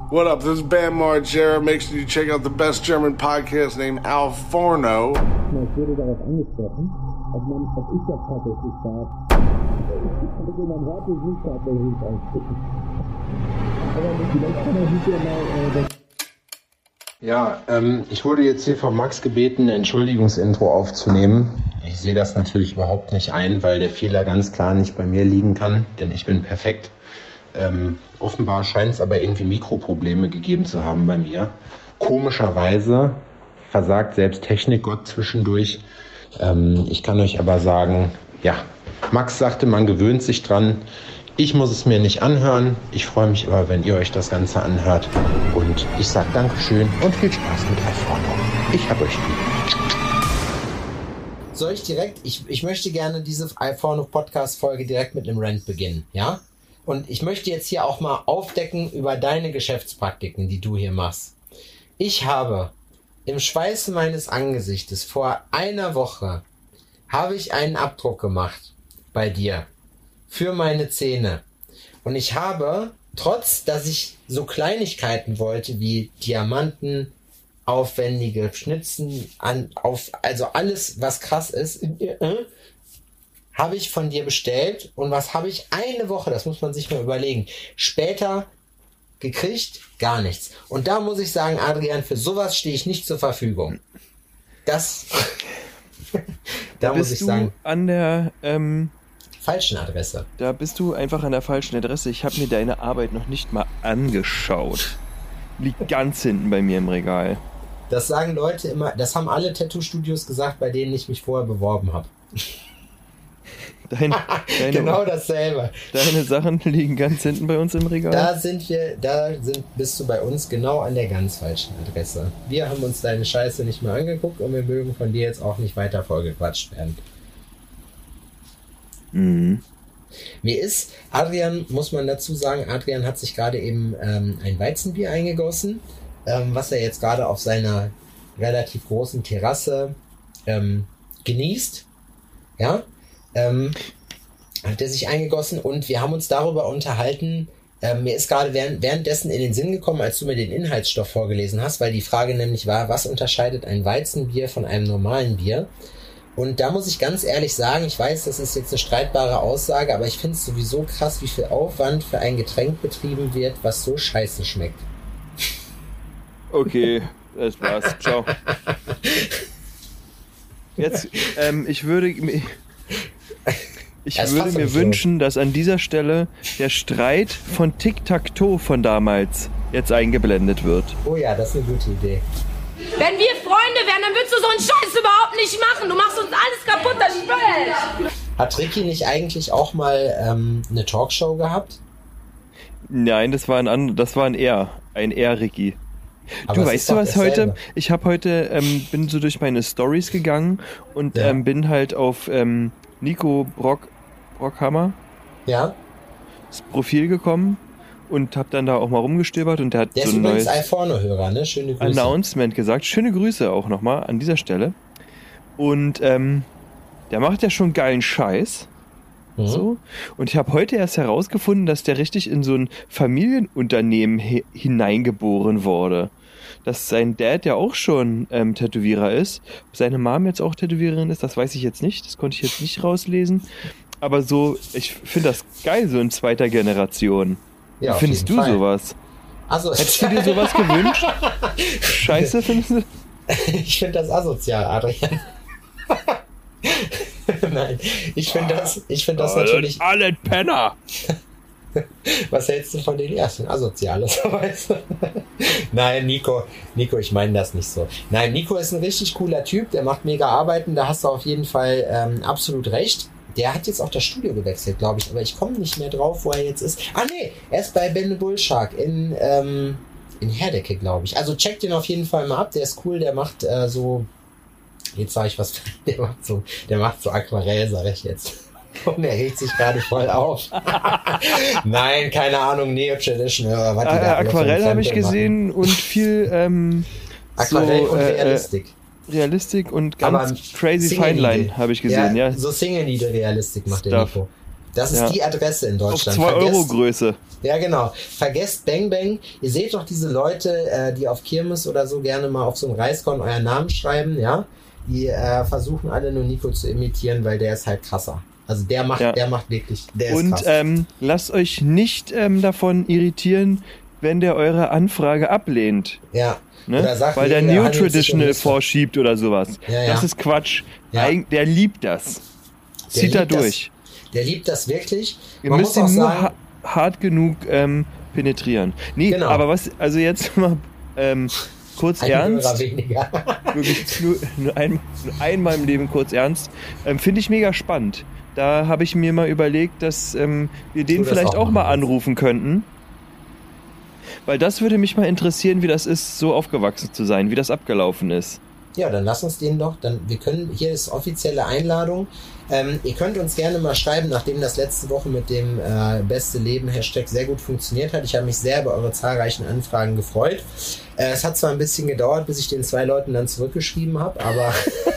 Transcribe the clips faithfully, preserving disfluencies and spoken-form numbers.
What up? This is Bam Margera. Make sure you check out the best German podcast named Al Forno. Ich wurde darauf angesprochen, ob, man, ob ich das tatsächlich darf. Man hört es nicht tatsächlich aussprechen. Aber vielleicht kann er nicht mal... Äh, Ja, ähm, ich wurde jetzt hier von Max gebeten, ein Entschuldigungsintro aufzunehmen. Ich sehe das natürlich überhaupt nicht ein, weil der Fehler ganz klar nicht bei mir liegen kann, denn ich bin perfekt. Ähm, offenbar scheint es aber irgendwie Mikroprobleme gegeben zu haben bei mir. Komischerweise versagt selbst Technikgott zwischendurch. Ähm, ich kann euch aber sagen, ja, Max sagte, man gewöhnt sich dran. Ich muss es mir nicht anhören. Ich freue mich aber, wenn ihr euch das Ganze anhört. Und ich sage Dankeschön und viel Spaß mit Al Forno. Ich hab euch lieb. Soll ich direkt, ich, ich möchte gerne diese Al Forno Podcast-Folge direkt mit einem Rant beginnen, ja? Und ich möchte jetzt hier auch mal aufdecken über deine Geschäftspraktiken, die du hier machst. Ich habe im Schweiße meines Angesichtes vor einer Woche habe ich einen Abdruck gemacht bei dir für meine Zähne. Und ich habe, trotz dass ich so Kleinigkeiten wollte wie Diamanten, aufwendige Schnitzen, an, auf, also alles, was krass ist, äh, habe ich von dir bestellt. Und was habe ich eine Woche, das muss man sich mal überlegen, später gekriegt? Gar nichts. Und da muss ich sagen, Adrian, für sowas stehe ich nicht zur Verfügung. Das, da, da muss bist ich du sagen, an der ähm, falschen Adresse. Da bist du einfach an der falschen Adresse. Ich habe mir deine Arbeit noch nicht mal angeschaut. Liegt ganz hinten bei mir im Regal. Das sagen Leute immer, das haben alle Tattoo-Studios gesagt, bei denen ich mich vorher beworben habe. Dein, deine, genau dasselbe. Deine Sachen liegen ganz hinten bei uns im Regal. Da sind wir, da sind, bist du bei uns genau an der ganz falschen Adresse. Wir haben uns deine Scheiße nicht mehr angeguckt und wir mögen von dir jetzt auch nicht weiter vollgequatscht werden. Mhm. Mir ist, Adrian, muss man dazu sagen, Adrian hat sich gerade eben ähm, ein Weizenbier eingegossen, ähm, was er jetzt gerade auf seiner relativ großen Terrasse ähm, genießt. Ja, ähm, hat er sich eingegossen und wir haben uns darüber unterhalten. Ähm, mir ist gerade während, währenddessen in den Sinn gekommen, als du mir den Inhaltsstoff vorgelesen hast, weil die Frage nämlich war, was unterscheidet ein Weizenbier von einem normalen Bier? Und da muss ich ganz ehrlich sagen, ich weiß, das ist jetzt eine streitbare Aussage, aber ich finde es sowieso krass, wie viel Aufwand für ein Getränk betrieben wird, was so scheiße schmeckt. Okay, das war's. Ciao. Jetzt, ähm, ich würde, ich würde mir wünschen, dass an dieser Stelle der Streit von Tic-Tac-Toe von damals jetzt eingeblendet wird. Oh ja, das ist eine gute Idee. Wenn wir Freunde wären, dann würdest du so einen Scheiß überhaupt nicht machen. Du machst uns alles kaputt, das schwör ich. Hat Ricky nicht eigentlich auch mal ähm, eine Talkshow gehabt? Nein, das war ein, das war ein R. Ein R-Ricky. Aber du weißt du was heute? Ich habe heute, ähm, bin so durch meine Stories gegangen und ja. ähm, bin halt auf ähm, Nico Brock, Brockhammer ja. das Profil gekommen. Und hab dann da auch mal rumgestöbert und der hat der so ist ein übrigens neues Al Forno-Hörer, ne? Schöne Grüße. Announcement gesagt. Schöne Grüße auch nochmal an dieser Stelle. Und ähm, der macht ja schon geilen Scheiß. Mhm. So. Und ich habe heute erst herausgefunden, dass der richtig in so ein Familienunternehmen he- hineingeboren wurde. Dass sein Dad ja auch schon ähm, Tätowierer ist. Ob seine Mom jetzt auch Tätowiererin ist, das weiß ich jetzt nicht. Das konnte ich jetzt nicht rauslesen. Aber so, ich finde das geil, so in zweiter Generation. Ja, wie findest du Fall. sowas? Also, hättest du dir sowas gewünscht? Scheiße, findest du? Ich finde das asozial, Adrian. Nein, ich finde das, ich finde das natürlich... Alle Penner! Was hältst du von den ersten Asoziales? Nein, Nico, Nico, ich meine das nicht so. Nein, Nico ist ein richtig cooler Typ, der macht mega Arbeiten, da hast du auf jeden Fall ähm, absolut recht. Der hat jetzt auch das Studio gewechselt, glaube ich, aber ich komme nicht mehr drauf, wo er jetzt ist. Ah nee, er ist bei Ben the Bullshark in, ähm, in Herdecke, glaube ich. Also checkt den auf jeden Fall mal ab, der ist cool, der macht äh, so, jetzt sage ich was, der macht so, der macht so Aquarell, sage ich jetzt. Und er regt sich gerade voll auf. Nein, keine Ahnung, Neo-Tradition. Äh, was die äh, da Aquarell habe ich gesehen und viel ähm, Aquarell so, und äh, Realistik. Realistik und ganz Aber crazy Single Fine Line Needle. habe ich gesehen, ja. So Single Needle Realistik macht der Stuff. Nico. Das ist Ja. die Adresse in Auf Deutschland. zwei Euro Vergesst- Größe. Ja, genau. Vergesst Bang Bang. Ihr seht doch diese Leute, äh, die auf Kirmes oder so gerne mal auf so einen Reiskorn euren Namen schreiben, ja? Die äh, versuchen alle nur Nico zu imitieren, weil der ist halt krasser. Also der macht, Ja. der macht wirklich, der ist Und krass. ähm, lasst euch nicht ähm, davon irritieren, wenn der eure Anfrage ablehnt. ja. Ne? Oder sagt, Weil der nee, New handelt sich um Traditional Muster. vorschiebt oder sowas. Ja, ja. Das ist Quatsch. Ja. Eig- Der liebt das. Der Zieht da liebt das. durch. Der liebt das wirklich. Ihr Man müsst muss ihn auch nur sagen, ha hart genug ähm, penetrieren. Nee, Genau. aber was, also jetzt mal ähm, kurz ein ernst. Hörer weniger. Wirklich nur, nur, ein, nur einmal im Leben kurz ernst. Ähm, Finde ich mega spannend. Da habe ich mir mal überlegt, dass ähm, wir den das vielleicht auch auch mal machen. anrufen könnten. Weil das würde mich mal interessieren, wie das ist, so aufgewachsen zu sein, wie das abgelaufen ist. Ja, dann lass uns den doch. Dann, wir können, hier ist offizielle Einladung. Ähm, ihr könnt uns gerne mal schreiben, nachdem das letzte Woche mit dem äh, Beste Leben Hashtag sehr gut funktioniert hat. Ich habe mich sehr über eure zahlreichen Anfragen gefreut. Äh, es hat zwar ein bisschen gedauert, bis ich den zwei Leuten dann zurückgeschrieben habe, aber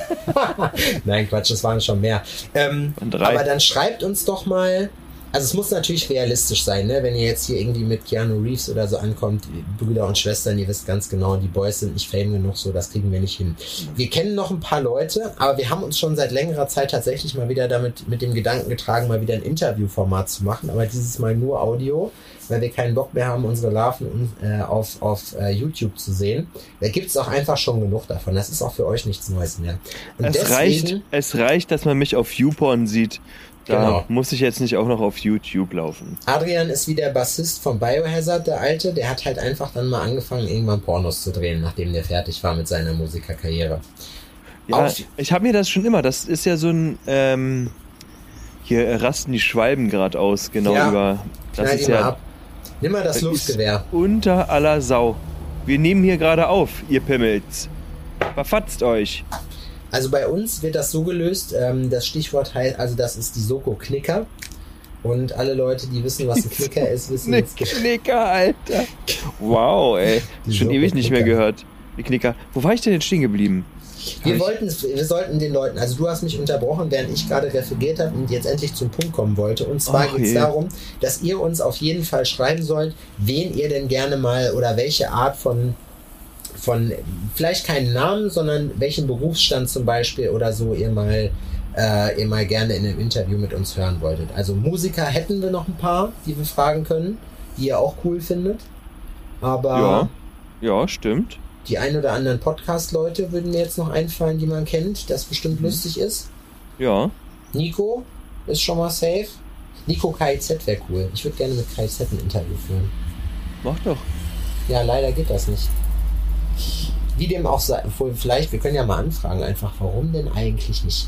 nein, Quatsch, das waren schon mehr. Ähm, Und drei. aber dann schreibt uns doch mal. Also es muss natürlich realistisch sein, ne? Wenn ihr jetzt hier irgendwie mit Keanu Reeves oder so ankommt, Brüder und Schwestern, ihr wisst ganz genau, die Boys sind nicht fame genug, so das kriegen wir nicht hin. Wir kennen noch ein paar Leute, aber wir haben uns schon seit längerer Zeit tatsächlich mal wieder damit mit dem Gedanken getragen, mal wieder ein Interviewformat zu machen, aber dieses Mal nur Audio, weil wir keinen Bock mehr haben, unsere Larven äh, auf, auf äh, YouTube zu sehen. Da gibt's auch einfach schon genug davon. Das ist auch für euch nichts Neues mehr. Und Es deswegen, reicht, es reicht, dass man mich auf YouPorn sieht. Da Genau. muss ich jetzt nicht auch noch auf YouTube laufen. Adrian ist wie der Bassist von Biohazard, der Alte. Der hat halt einfach dann mal angefangen, irgendwann Pornos zu drehen, nachdem der fertig war mit seiner Musikerkarriere. Ja, Auf- ich habe mir das schon immer, das ist ja so ein, ähm, hier rasten die Schwalben gerade aus, genau Ja, über, das Knall ist die mal ja ab. Nimm mal das das Luftgewehr. ist unter aller Sau. Wir nehmen hier gerade auf, ihr Pimmels. Verfatzt euch. Also bei uns wird das so gelöst, ähm, das Stichwort heißt, also das ist die Soko Knicker. Und alle Leute, die wissen, was ein Knicker ist, wissen Ne jetzt... Knicker, Alter. Wow, ey. Die Schon Soko ewig nicht mehr Knicker. gehört. Die Knicker. Wo war ich denn jetzt stehen geblieben? Wir Hab wollten, wir sollten den Leuten, also du hast mich unterbrochen, während ich gerade referiert habe und jetzt endlich zum Punkt kommen wollte. Und zwar Ach geht es je. darum, dass ihr uns auf jeden Fall schreiben sollt, wen ihr denn gerne mal oder welche Art von, von vielleicht keinen Namen, sondern welchen Berufsstand zum Beispiel oder so ihr mal, äh, ihr mal gerne in einem Interview mit uns hören wolltet. Also Musiker hätten wir noch ein paar, die wir fragen können, die ihr auch cool findet. Aber Ja. Ja, stimmt. die ein oder anderen Podcast-Leute würden mir jetzt noch einfallen, die man kennt, das bestimmt lustig ist. Ja. Nico ist schon mal safe. Nico K I Z wäre cool. Ich würde gerne mit K I Z ein Interview führen. Mach doch. Ja, leider geht das nicht. Wie dem auch sei, obwohl vielleicht, wir können ja mal anfragen, einfach, warum denn eigentlich nicht?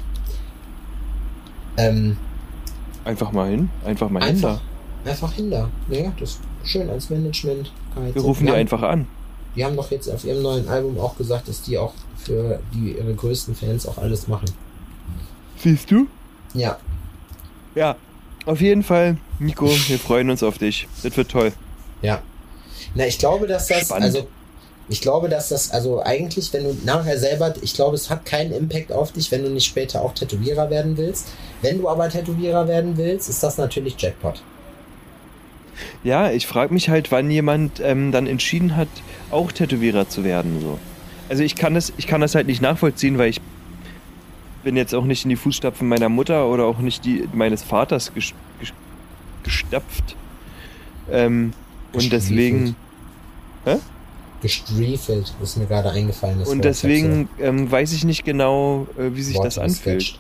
Ähm, Einfach mal hin. Einfach mal hin einfach, da. einfach hin da. Ja, das ist schön als Management. K I Z. Wir rufen die haben, einfach an. Die haben doch jetzt auf ihrem neuen Album auch gesagt, dass die auch für die ihre größten Fans auch alles machen. Siehst du? Ja, Ja. Auf jeden Fall, Nico, wir freuen uns auf dich. Das wird toll. ja. Na, ich glaube, dass das, Spannend. also, ich glaube, dass das, also eigentlich, wenn du nachher selber, ich glaube, es hat keinen Impact auf dich, wenn du nicht später auch Tätowierer werden willst. Wenn du aber Tätowierer werden willst, ist das natürlich Jackpot. Ja, ich frage mich halt, wann jemand ähm, dann entschieden hat, auch Tätowierer zu werden. So. Also ich kann das, ich kann das halt nicht nachvollziehen, weil ich bin jetzt auch nicht in die Fußstapfen meiner Mutter oder auch nicht die meines Vaters ges, ges, gestapft. Ähm, und deswegen Gestriefelt, ist mir gerade eingefallen. das und Wort. deswegen ähm, weiß ich nicht genau, äh, wie sich Wort das anfühlt. gesketcht.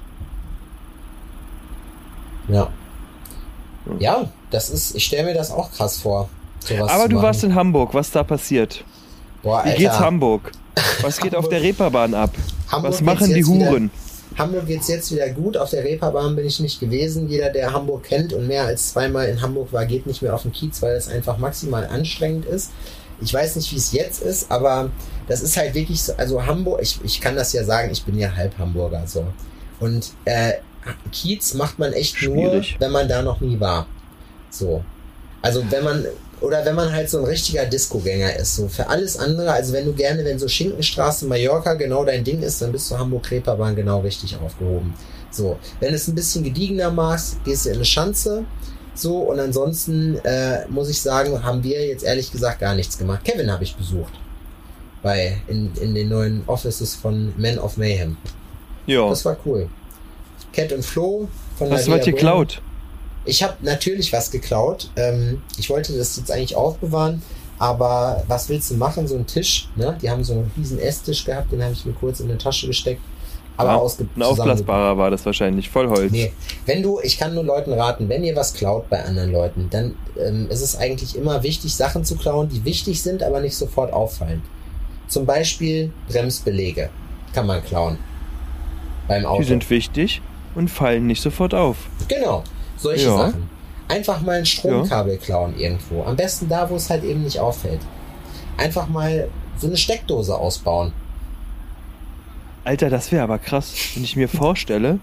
Ja. Ja, das ist, ich stelle mir das auch krass vor. sowas Aber zu du machen. warst in Hamburg, was da passiert? Boah, Wie Alter, geht's Hamburg? Was geht auf der Reeperbahn ab? Hamburg Was machen geht's die jetzt wieder- Huren? Hamburg geht's jetzt wieder gut. Auf der Reeperbahn bin ich nicht gewesen. Jeder, der Hamburg kennt und mehr als zweimal in Hamburg war, geht nicht mehr auf den Kiez, weil es einfach maximal anstrengend ist. Ich weiß nicht, wie es jetzt ist, aber das ist halt wirklich so, also Hamburg, ich, ich kann das ja sagen, ich bin ja halb Hamburger, so. Und äh, Kiez macht man echt Schwierig. nur, wenn man da noch nie war. So. Also wenn man Oder wenn man halt so ein richtiger Disco-Gänger ist. So für alles andere, also wenn du gerne, wenn so Schinkenstraße, Mallorca genau dein Ding ist, dann bist du Hamburg-Reeperbahn genau richtig aufgehoben. So, wenn es ein bisschen gediegener magst, gehst du in eine Schanze. So, und ansonsten äh, muss ich sagen, haben wir jetzt ehrlich gesagt gar nichts gemacht. Kevin habe ich besucht. Bei, in, in den neuen Offices von Men of Mayhem. Ja. Das war cool. Cat und Flo von Hast du was geklaut? Ich habe natürlich was geklaut. Ähm, ich wollte das jetzt eigentlich aufbewahren, aber was willst du machen? So ein Tisch, ne? Die haben so einen riesen Esstisch gehabt, den habe ich mir kurz in eine Tasche gesteckt. Aber ja, ausge- ein aufblasbarer war das wahrscheinlich, voll Holz. Nee, wenn du, ich kann nur Leuten raten, wenn ihr was klaut bei anderen Leuten, dann ähm, ist es eigentlich immer wichtig, Sachen zu klauen, die wichtig sind, aber nicht sofort auffallen. Zum Beispiel Bremsbeläge kann man klauen beim Auto. Die sind wichtig und fallen nicht sofort auf. Genau, solche ja. Sachen. Einfach mal ein Stromkabel ja. klauen irgendwo. Am besten da, wo es halt eben nicht auffällt. Einfach mal so eine Steckdose ausbauen. Alter, das wäre aber krass, wenn ich mir vorstelle,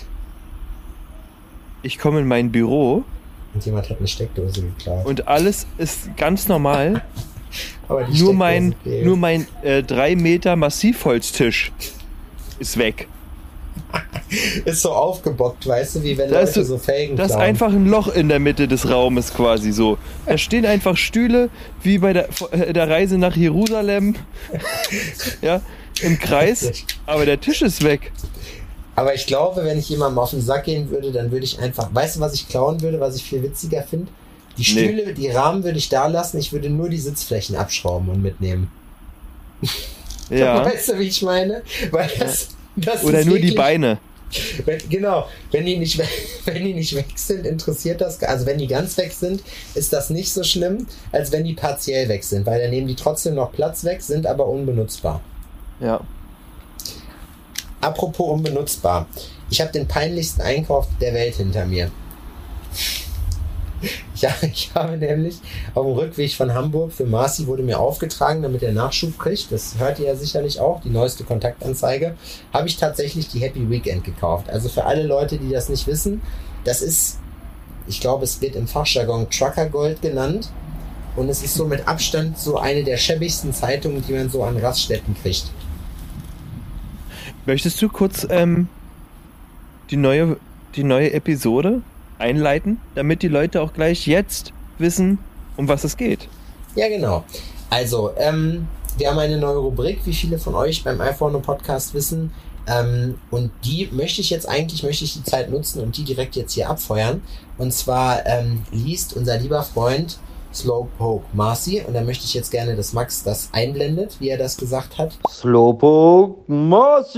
ich komme in mein Büro und jemand hat eine Steckdose geklaut. Und alles ist ganz normal. Aber die nur mein, fehlt. nur mein äh, drei Meter Massivholztisch ist weg. Ist so aufgebockt, weißt du, wie wenn da Leute ist, so Felgen Das ist klauen. einfach ein Loch in der Mitte des Raumes quasi so. Da stehen einfach Stühle, wie bei der, der Reise nach Jerusalem. Ja, im Kreis. Aber der Tisch ist weg. Aber ich glaube, wenn ich jemandem auf den Sack gehen würde, dann würde ich einfach, weißt du, was ich klauen würde, was ich viel witziger finde? Die Stühle, nee. die Rahmen würde ich da lassen, ich würde nur die Sitzflächen abschrauben und mitnehmen. Ja. Weißt du, wie ich meine? Weil das, das Oder ist nur wirklich, die Beine. Wenn, genau, wenn die, nicht, wenn die nicht weg sind, interessiert das, also wenn die ganz weg sind, ist das nicht so schlimm, als wenn die partiell weg sind, weil dann nehmen die trotzdem noch Platz weg, sind aber unbenutzbar. Ja. Apropos unbenutzbar. Ich habe den peinlichsten Einkauf der Welt hinter mir. Ja, ich habe nämlich auf dem Rückweg von Hamburg für Marci wurde mir aufgetragen, damit er Nachschub kriegt. Das hört ihr ja sicherlich auch, die neueste Kontaktanzeige. Habe ich tatsächlich die Happy Weekend gekauft. Also für alle Leute, die das nicht wissen, das ist, ich glaube, es wird im Fachjargon Trucker Gold genannt. Und es ist so mit Abstand so eine der schäbigsten Zeitungen, die man so an Raststätten kriegt. Möchtest du kurz ähm, die neue, die neue Episode einleiten, damit die Leute auch gleich jetzt wissen, um was es geht? Ja, genau. Also, ähm, wir haben eine neue Rubrik, wie viele von euch beim iPhone Podcast wissen. Ähm, und die möchte ich jetzt eigentlich, möchte ich die Zeit nutzen und die direkt jetzt hier abfeuern. Und zwar ähm, liest unser lieber Freund Slowpoke Marci, und da möchte ich jetzt gerne, dass Max das einblendet, wie er das gesagt hat. Slowpoke Marci!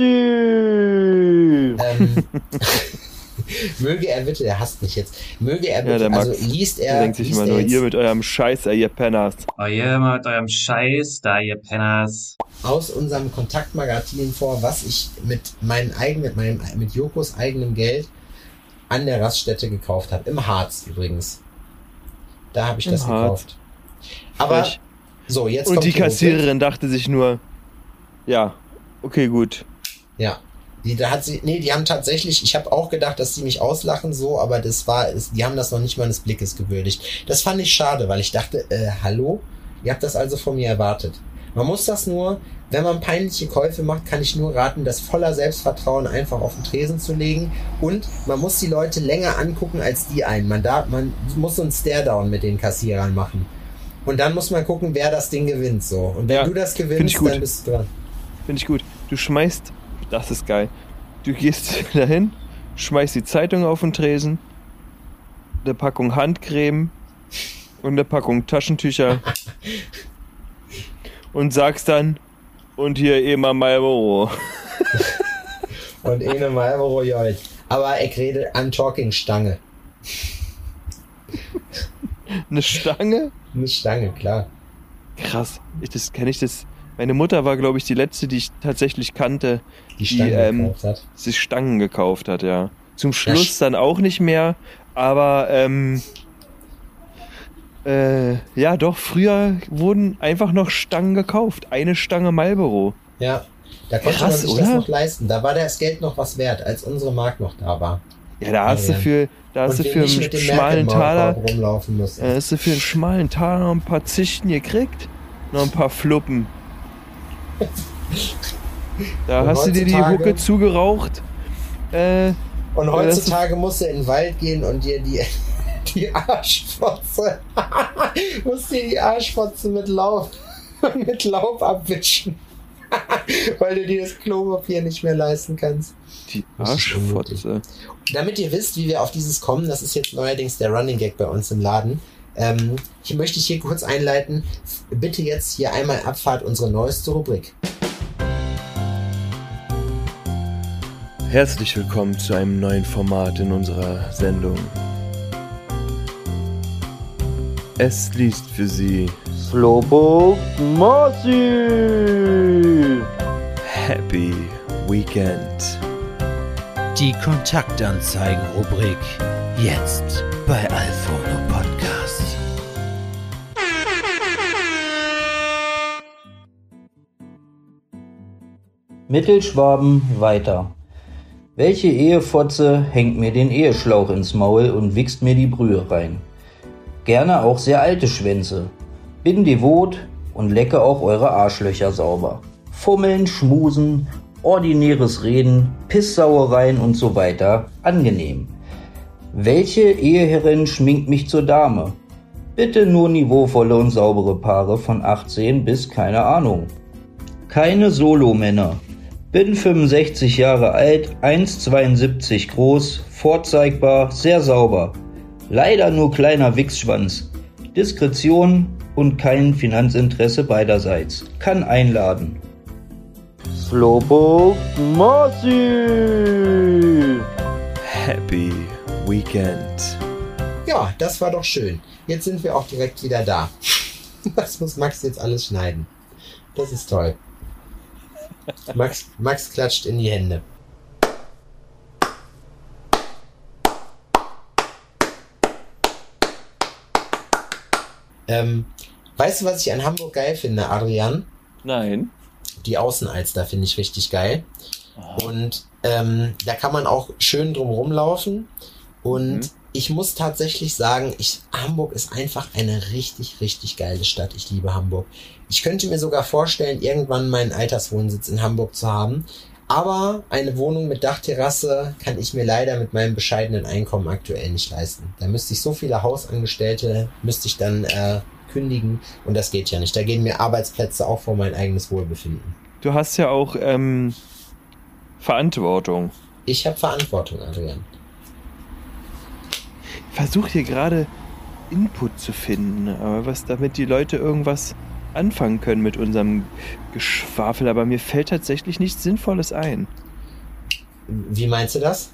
Ähm, möge er bitte, er hasst mich jetzt, möge er bitte, ja, also Max, liest er... Der denkt sich immer nur, ihr mit eurem Scheiß, ihr Penners. Oh, ihr mit eurem Scheiß, da ihr Penners. Aus unserem Kontaktmagazin vor, was ich mit meinem eigenen, mit meinem, mit Jokos eigenem Geld an der Raststätte gekauft habe. Im Harz übrigens. Da habe ich Im das Harz. gekauft. Aber, Frech. so, jetzt Und kommt die die Rubrik. Kassiererin dachte sich nur, ja, okay, gut. Ja. Die, da hat sie, nee, die haben tatsächlich, ich habe auch gedacht, dass die mich auslachen, so, aber das war, die haben das noch nicht mal des Blickes gewürdigt. Das fand ich schade, weil ich dachte, äh, hallo? Ihr habt das also von mir erwartet. Man muss das nur, wenn man peinliche Käufe macht, kann ich nur raten, das voller Selbstvertrauen einfach auf den Tresen zu legen, und man muss die Leute länger angucken als die einen. Man darf, man muss so einen Stare-Down mit den Kassierern machen. Und dann muss man gucken, wer das Ding gewinnt, so. Und wenn Ja, du das find gewinnst, ich gut. dann bist du dran. Finde ich gut. Du schmeißt, das ist geil, du gehst dahin, schmeißt die Zeitung auf den Tresen, eine Packung Handcreme und eine Packung Taschentücher und sagst dann, und hier immer Marlboro. Und eine Marlboro Jolt. Aber ich rede an Talking Stange. Eine Stange? Eine Stange, klar. Krass. Ich, das kenne ich das. Meine Mutter war, glaube ich, die letzte, die ich tatsächlich kannte, Die Stange ähm, gekauft hat. sich Stangen gekauft hat, ja. Zum Ja, Schluss sch- dann auch nicht mehr, aber ähm, äh, ja doch, früher wurden einfach noch Stangen gekauft. Eine Stange Marlboro. Ja, da konnte Krass, man sich oder? das noch leisten. Da war das Geld noch was wert, als unsere Mark noch da war. Ja, da hast du für, da hast du für einen schmalen Taler, rumlaufen müssen. da hast du für einen schmalen Taler noch ein paar Zichten gekriegt, noch ein paar Fluppen. Da und hast du dir die Hucke zugeraucht. Äh, und heutzutage musst du in den Wald gehen und dir die, die Arschfotze, musst dir die Arschfotze mit Laub, mit Laub abwischen. Weil du dir das Klopapier nicht mehr leisten kannst. Die Arschfotze. Damit ihr wisst, wie wir auf dieses kommen, das ist jetzt neuerdings der Running Gag bei uns im Laden. Ähm, hier möchte ich hier kurz einleiten. Bitte jetzt hier einmal Abfahrt, unsere neueste Rubrik. Herzlich willkommen zu einem neuen Format in unserer Sendung. Es liest für Sie Slowpoke Marci. Happy Weekend. Die Kontaktanzeigen-Rubrik jetzt bei Alforno Podcast. Mittelschwaben weiter. Welche Ehefotze hängt mir den Eheschlauch ins Maul und wichst mir die Brühe rein? Gerne auch sehr alte Schwänze. Bin devot und lecke auch eure Arschlöcher sauber. Fummeln, schmusen, ordinäres Reden, Pisssauereien und so weiter, angenehm. Welche Eheherrin schminkt mich zur Dame? Bitte nur niveauvolle und saubere Paare von achtzehn bis keine Ahnung. Keine Solomänner. Bin fünfundsechzig Jahre alt, eins Komma zweiundsiebzig groß, vorzeigbar, sehr sauber. Leider nur kleiner Wichsschwanz. Diskretion und kein Finanzinteresse beiderseits. Kann einladen. Slowpoke Marci. Happy Weekend. Ja, das war doch schön. Jetzt sind wir auch direkt wieder da. Das muss Max jetzt alles schneiden. Das ist toll. Max, Max klatscht in die Hände. Ähm, weißt du, was ich an Hamburg geil finde, Adrian? Nein. Die Außenalster finde ich richtig geil. Oh. Und ähm, da kann man auch schön drum rumlaufen. Und mhm. ich muss tatsächlich sagen, ich, Hamburg ist einfach eine richtig, richtig geile Stadt. Ich liebe Hamburg. Ich könnte mir sogar vorstellen, irgendwann meinen Alterswohnsitz in Hamburg zu haben. Aber eine Wohnung mit Dachterrasse kann ich mir leider mit meinem bescheidenen Einkommen aktuell nicht leisten. Da müsste ich so viele Hausangestellte, müsste ich dann äh, kündigen. Und das geht ja nicht. Da gehen mir Arbeitsplätze auch vor mein eigenes Wohlbefinden. Du hast ja auch ähm, Verantwortung. Ich habe Verantwortung, Adrian. Ich versuche hier gerade Input zu finden, aber was, damit die Leute irgendwas anfangen können mit unserem Geschwafel, aber mir fällt tatsächlich nichts Sinnvolles ein. Wie meinst du das?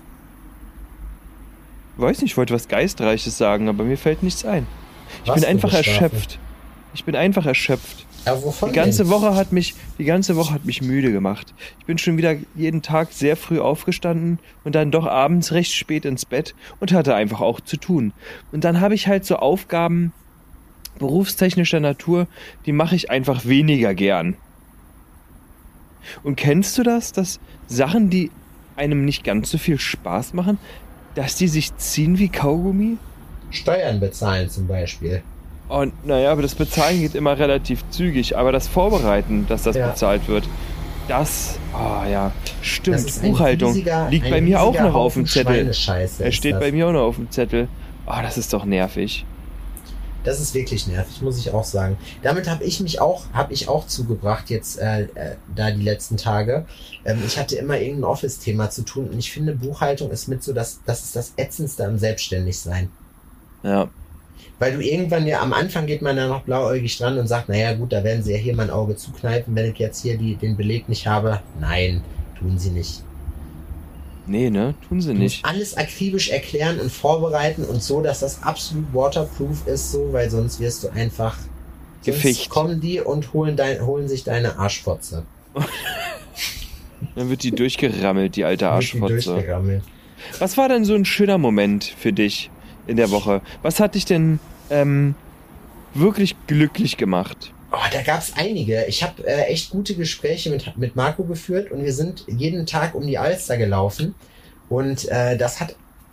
Weiß nicht, ich wollte was Geistreiches sagen, aber mir fällt nichts ein. Ich Was bin für einfach Geschwafel? erschöpft. Ich bin einfach erschöpft. Aber wovon Die ganze denn? Woche hat mich, die ganze Woche hat mich müde gemacht. Ich bin schon wieder jeden Tag sehr früh aufgestanden und dann doch abends recht spät ins Bett und hatte einfach auch zu tun. Und dann habe ich halt so Aufgaben berufstechnischer Natur, die mache ich einfach weniger gern. Und kennst du das, dass Sachen, die einem nicht ganz so viel Spaß machen, dass die sich ziehen wie Kaugummi? Steuern bezahlen zum Beispiel. Und naja, aber das Bezahlen geht immer relativ zügig, aber das Vorbereiten, dass das Ja. bezahlt wird, das, ah ja, Das stimmt, ist ein Buchhaltung riesiger- liegt ein bei mir auch riesiger noch auf dem Haufen Zettel. Schweinescheiße Er ist steht das. bei mir auch noch auf dem Zettel. Ah, das ist doch nervig. Das ist wirklich nervig, muss ich auch sagen. Damit habe ich mich auch, habe ich auch zugebracht jetzt äh, äh, da die letzten Tage. Ähm, ich hatte immer irgendein Office-Thema zu tun und ich finde, Buchhaltung ist mit so das, das ist das Ätzendste am Selbstständigsein. Ja. Weil du irgendwann ja, am Anfang geht man da noch blauäugig dran und sagt, naja gut, da werden sie ja hier mein Auge zukneifen, wenn ich jetzt hier die, den Beleg nicht habe. Nein, tun sie nicht. Nee, ne? Tun sie Du musst nicht. alles akribisch erklären und vorbereiten und so, dass das absolut waterproof ist, so, weil sonst wirst du einfach... Sonst Geficht. kommen die und holen, dein, holen sich deine Arschfotze. Dann wird die durchgerammelt, die alte Wird die Arschfotze. durchgerammelt. Was war denn so ein schöner Moment für dich in der Woche? Was hat dich denn ähm, wirklich glücklich gemacht? Oh, da gab's einige. Ich habe äh, echt gute Gespräche mit, mit Marco geführt und wir sind jeden Tag um die Alster gelaufen und äh, das hat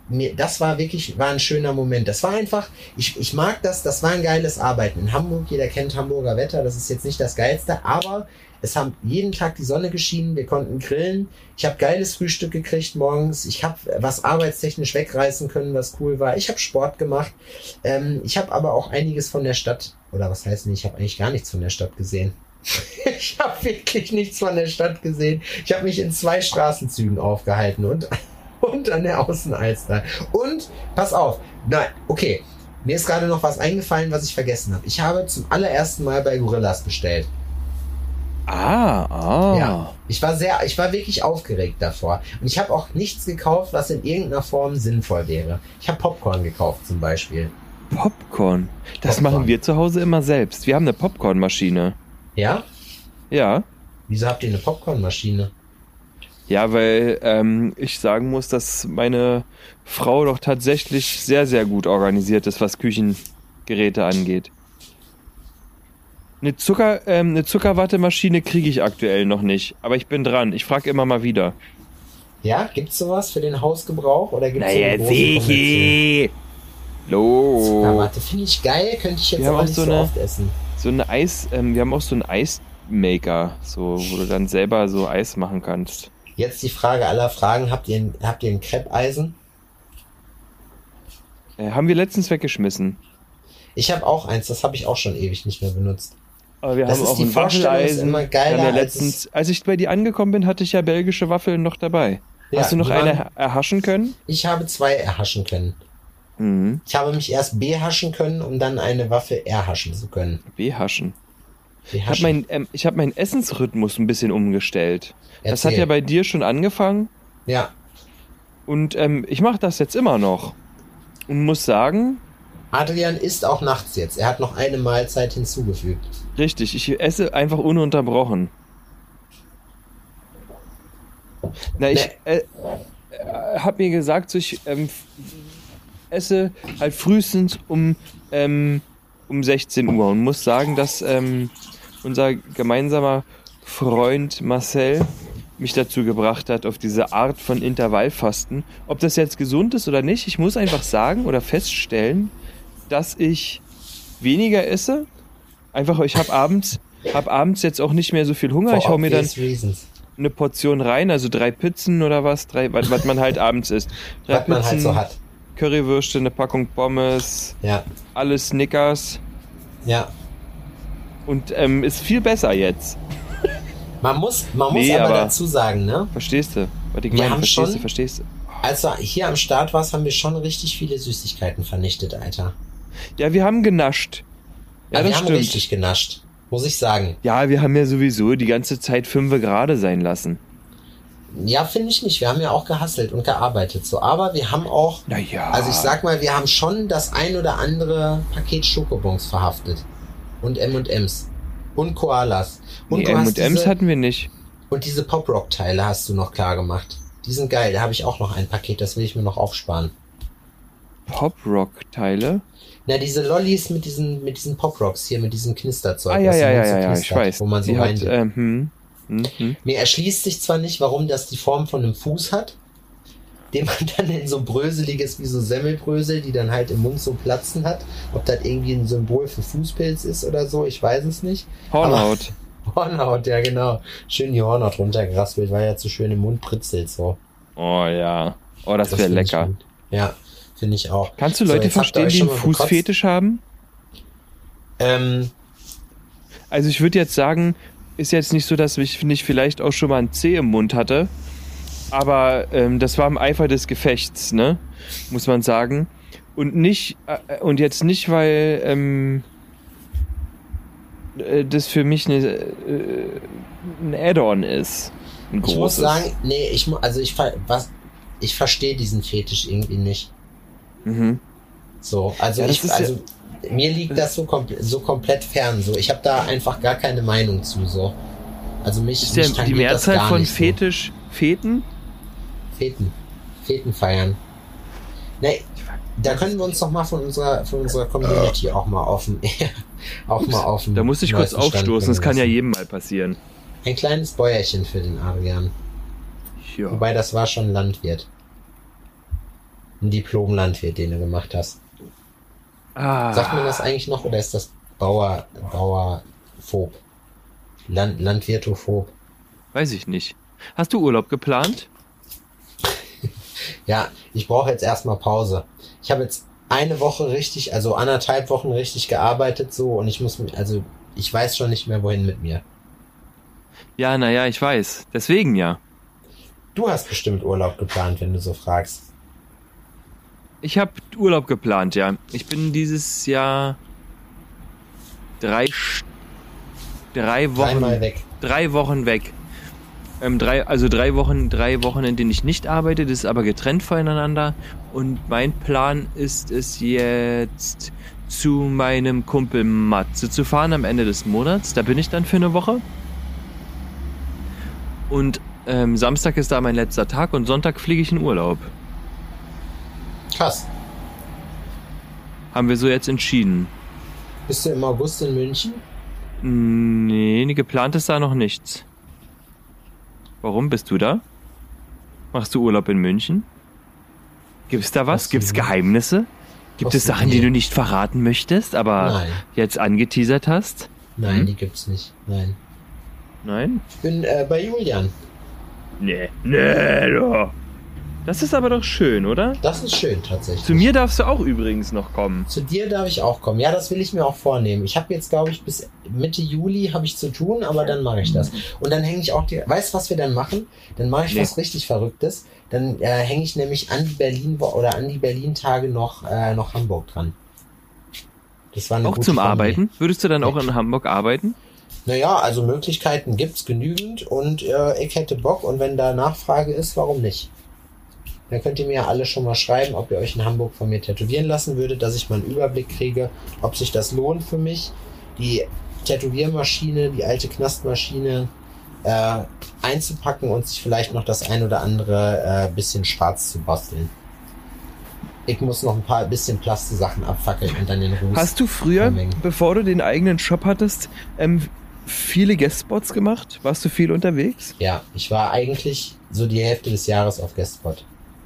mir, das war wirklich, war ein schöner Moment. Das war einfach, ich, ich mag das, das war ein geiles Arbeiten. In Hamburg, jeder kennt Hamburger Wetter, das ist jetzt nicht das Geilste, aber es haben jeden Tag die Sonne geschienen, wir konnten grillen. Ich habe geiles Frühstück gekriegt morgens. Ich habe was arbeitstechnisch wegreißen können, was cool war. Ich habe Sport gemacht. Ähm, ich habe aber auch einiges von der Stadt, oder was heißt nicht, ich habe eigentlich gar nichts von der Stadt gesehen. Ich habe wirklich nichts von der Stadt gesehen. Ich habe mich in zwei Straßenzügen aufgehalten und, und an der Außenalster. Und, pass auf, nein, okay, mir ist gerade noch was eingefallen, was ich vergessen habe. Ich habe zum allerersten Mal bei Gorillas bestellt. Ah, ah. Ja, ich war sehr, ich war wirklich aufgeregt davor. Und ich habe auch nichts gekauft, was in irgendeiner Form sinnvoll wäre. Ich habe Popcorn gekauft zum Beispiel. Popcorn? Das Popcorn. machen wir zu Hause immer selbst. Wir haben eine Popcornmaschine. Ja? Ja. Wieso habt ihr eine Popcornmaschine? Ja, weil ähm, ich sagen muss, dass meine Frau doch tatsächlich sehr, sehr gut organisiert ist, was Küchengeräte angeht. Eine, Zucker, ähm, eine Zuckerwattemaschine kriege ich aktuell noch nicht, aber ich bin dran. Ich frage immer mal wieder. Ja, gibt's sowas für den Hausgebrauch oder gibt's Naja, so eine große sicher. Los. Zuckerwatte finde ich geil, könnte ich jetzt Wir haben aber auch nicht so so eine- oft essen. So eine Eis, ähm, wir haben auch so einen Eismaker, so, wo du dann selber so Eis machen kannst. Jetzt die Frage aller Fragen, habt ihr ein, habt ihr ein Creppeisen? Äh, haben wir letztens weggeschmissen. Ich habe auch eins, das habe ich auch schon ewig nicht mehr benutzt. Aber wir Das haben ist auch die ein Vorstellung, ist Waffeleisen. immer geiler, Wir haben ja als letztens, als ich bei dir angekommen bin, hatte ich ja belgische Waffeln noch dabei. Ja, Hast du noch die waren- eine erhaschen können? Ich habe zwei erhaschen können. Mhm. Ich habe mich erst behaschen können, um dann eine Waffe erhaschen zu können. Behaschen. Ich habe Behaschen. mein, ähm, ich hab meinen Essensrhythmus ein bisschen umgestellt. Das hat Erzähl. ja bei dir schon angefangen Ja, und ähm, ich mache das jetzt immer noch. Und muss sagen, Adrian isst auch nachts jetzt. Er hat noch eine Mahlzeit hinzugefügt. richtig, ich esse einfach ununterbrochen. Na, ich äh, äh, hab mir gesagt, so ich ähm, f- esse halt frühestens um, ähm, um sechzehn Uhr und muss sagen, dass ähm, unser gemeinsamer Freund Marcel mich dazu gebracht hat, auf diese Art von Intervallfasten. Ob das jetzt gesund ist oder nicht, ich muss einfach sagen oder feststellen, dass ich weniger esse. Einfach, ich habe abends, hab abends jetzt auch nicht mehr so viel Hunger. For Ich hau mir dann obvious reasons. eine Portion rein, also drei Pizzen oder was, drei, was, was man halt abends isst. Drei Was man halt so hat. Currywürste, eine Packung Pommes, Ja, alles Snickers ja. und ähm, ist viel besser jetzt. Man muss, man muss Nee, aber, aber- dazu sagen, ne? Verstehst du? Was ich Wir meine, haben verstehst schon- du, verstehst du? Als du hier am Start warst, haben wir schon richtig viele Süßigkeiten vernichtet, Alter. Ja, wir haben genascht. Ja, Aber wir das haben stimmt. richtig genascht, muss ich sagen. Ja, wir haben ja sowieso die ganze Zeit fünfe gerade sein lassen. Ja, finde ich nicht. Wir haben ja auch gehustelt und gearbeitet so. Aber wir haben auch, Naja. also ich sag mal, wir haben schon das ein oder andere Paket Schokobons verhaftet. Und M und M's. Und Koalas. Und Nee, du M hast und M's diese, hatten wir nicht. und diese Pop-Rock-Teile hast du noch klar gemacht. Die sind geil. Da habe ich auch noch ein Paket, das will ich mir noch aufsparen. Pop-Rock-Teile? Na, diese Lollis mit diesen, mit diesen Pop-Rocks hier, mit diesem Knisterzeug. Ah, ja, was im ja, Mund ja, so ja, ja, ich knistert, weiß. Wo man so Die hat, rein. ähm, hm, hm, hm. Mir erschließt sich zwar nicht, warum das die Form von einem Fuß hat, den man dann in so bröseliges, wie so Semmelbrösel, die dann halt im Mund so platzen hat. Ob das irgendwie ein Symbol für Fußpilz ist oder so, ich weiß es nicht. Hornhaut. Aber, Hornhaut, ja genau. Schön die Hornhaut runtergeraspelt, weil ja zu schön im Mund pritzelt so. Oh ja. Oh, das wäre find ich lecker. gut. Ja, finde ich auch. Kannst du So, Leute jetzt habt ihr verstehen, euch die schon einen mal bekotzt? Fußfetisch haben? Ähm, Also ich würde jetzt sagen, ist jetzt nicht so, dass ich nicht vielleicht auch schon mal ein Zeh im Mund hatte. Aber ähm, das war im Eifer des Gefechts, ne? Muss man sagen. Und nicht, äh, und jetzt nicht, weil ähm, äh, das für mich eine, äh, ein Add-on ist. Ein großes. ich muss sagen, nee, ich mu- also ich ver- was ich verstehe diesen Fetisch irgendwie nicht. Mhm. So, also Ja, das ich, ist also mir liegt das so, kompl- so komplett fern. So, ich habe da einfach gar keine Meinung zu. So, also mich, Ist mich ja die tangiert das Mehrzahl gar von nicht so. Fetisch Feten? Feten, Feten feiern. Nee, da können wir uns doch mal von unserer, von unserer Community auch mal auf dem, auch mal auf dem Da muss ich kurz neuesten Stand aufstoßen, das bringen kann ja lassen. jedem mal passieren. Ein kleines Bäuerchen für den Adrian. Ja. Wobei das war schon Landwirt. Ja, das ist ja, Wobei das war schon Landwirt. Ein Diplom-Landwirt, den du gemacht hast. Ah. Sagt man das eigentlich noch oder ist das Bauer, Bauerphob? Land, Landwirtophob? Weiß ich nicht. Hast du Urlaub geplant? Ja, ich brauche jetzt erstmal Pause. Ich habe jetzt eine Woche richtig, also anderthalb Wochen richtig gearbeitet so und ich muss mich, also ich weiß schon nicht mehr, wohin mit mir. Ja, naja, ich weiß. Deswegen ja. Du hast bestimmt Urlaub geplant, wenn du so fragst. Ich habe Urlaub geplant, ja. Ich bin dieses Jahr drei, drei Wochen, Dreimal weg. drei Wochen weg. Ähm, drei, also drei Wochen, drei Wochen, in denen ich nicht arbeite, das ist aber getrennt voneinander. Und mein Plan ist es jetzt, zu meinem Kumpel Matze zu fahren am Ende des Monats. Da bin ich dann für eine Woche. Und ähm, Samstag ist da mein letzter Tag und Sonntag fliege ich in Urlaub. Krass. Haben wir so jetzt entschieden. Bist du im August in München? Nee, geplant ist da noch nichts. Warum bist du da? Machst du Urlaub in München? Gibt's da was? was Gibt's Geheimnisse? Gibt es Sachen, die du nicht verraten möchtest, aber Nein. jetzt angeteasert hast? Nein, hm? die gibt's nicht. Nein. Nein? Ich bin äh, bei Julian. Nee, nee, doch. Das ist aber doch schön, oder? Das ist schön, tatsächlich. Zu mir darfst du auch übrigens noch kommen. Zu dir darf ich auch kommen. Ja, das will ich mir auch vornehmen. Ich habe jetzt, glaube ich, bis Mitte Juli habe ich zu tun, aber dann mache ich das. Und dann hänge ich auch die... Weißt du, was wir dann machen? Dann mache ich Nee. was richtig Verrücktes. Dann äh, hänge ich nämlich an die Berlin oder an die Berlin-Tage noch, äh, noch Hamburg dran. Das war eine Auch gute zum Kombi. Arbeiten? Würdest du dann auch in Hamburg arbeiten? Naja, also Möglichkeiten gibt's genügend und äh, ich hätte Bock und wenn da Nachfrage ist, warum nicht? Dann könnt ihr mir ja alle schon mal schreiben, ob ihr euch in Hamburg von mir tätowieren lassen würdet, dass ich mal einen Überblick kriege, ob sich das lohnt für mich, die Tätowiermaschine, die alte Knastmaschine äh, einzupacken und sich vielleicht noch das ein oder andere äh, bisschen schwarz zu basteln. Ich muss noch ein paar bisschen Plaste-Sachen abfackeln und dann den Ruß. Hast du früher, vermengen. bevor du den eigenen Shop hattest, ähm, viele Guestspots gemacht? Warst du viel unterwegs? Ja, ich war eigentlich so die Hälfte des Jahres auf Guestspot.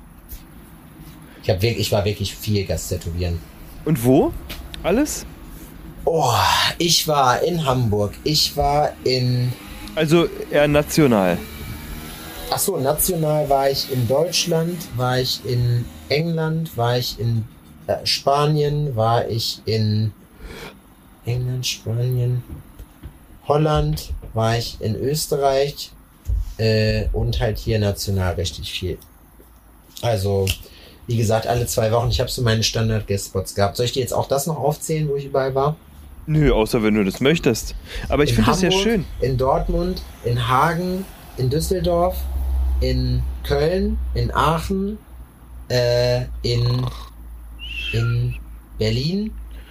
Ich, hab wirklich, ich war wirklich viel Gasttätowieren. Und wo? Alles? Oh, ich war in Hamburg. Ich war in... Also eher national. Ach so, national war ich in Deutschland, war ich in England, war ich in äh, Spanien, war ich in England, Spanien, Holland, war ich in Österreich äh, und halt hier national richtig viel. Also, wie gesagt, alle zwei Wochen. Ich habe so meine Standard-Guest-Spots gehabt. Soll ich dir jetzt auch das noch aufzählen, wo ich überall war? Nö, außer wenn du das möchtest. Aber ich In finde das ja Hamburg, schön. In Dortmund, in Hagen, in Düsseldorf, in Köln, in Aachen, äh, in, in Berlin.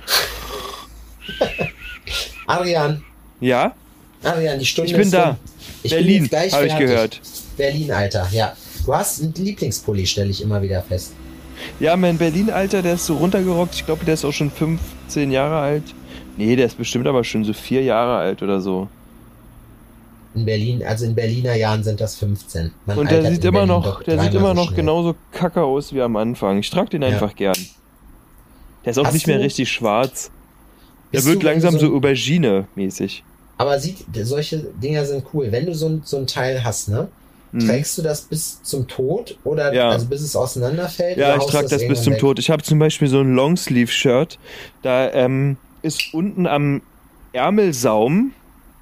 Adrian, Ja? Adrian, die Stunde Ich bin ist da. rum. Ich bin Berlin, jetzt gleich habe ich fertig. gehört. Berlin, Alter, ja. Du hast einen Lieblingspulli, stelle ich immer wieder fest. Ja, mein Berlin-Alter, der ist so runtergerockt. Ich glaube, der ist auch schon fünfzehn Jahre alt. Nee, der ist bestimmt aber schon so vier Jahre alt oder so. In Berlin, also in Berliner Jahren sind das fünfzehn. Man Und der altert sieht in immer Berlin noch, doch der sieht dreimal immer so noch schnell. genauso kacke aus wie am Anfang. Ich trage den Ja. einfach gern. Der ist auch Hast nicht mehr du- richtig schwarz. Der Bist wird du, wenn langsam du so so- Aubergine-mäßig. Aber sieht, solche Dinger sind cool. Wenn du so ein, so ein Teil hast, ne? Mhm. Trägst du das bis zum Tod oder Ja. also bis es auseinanderfällt? Ja, oder ich haust trage du das bis irgendwann zum weg? Tod. Ich habe zum Beispiel so ein Longsleeve-Shirt. Da ähm, ist unten am Ärmelsaum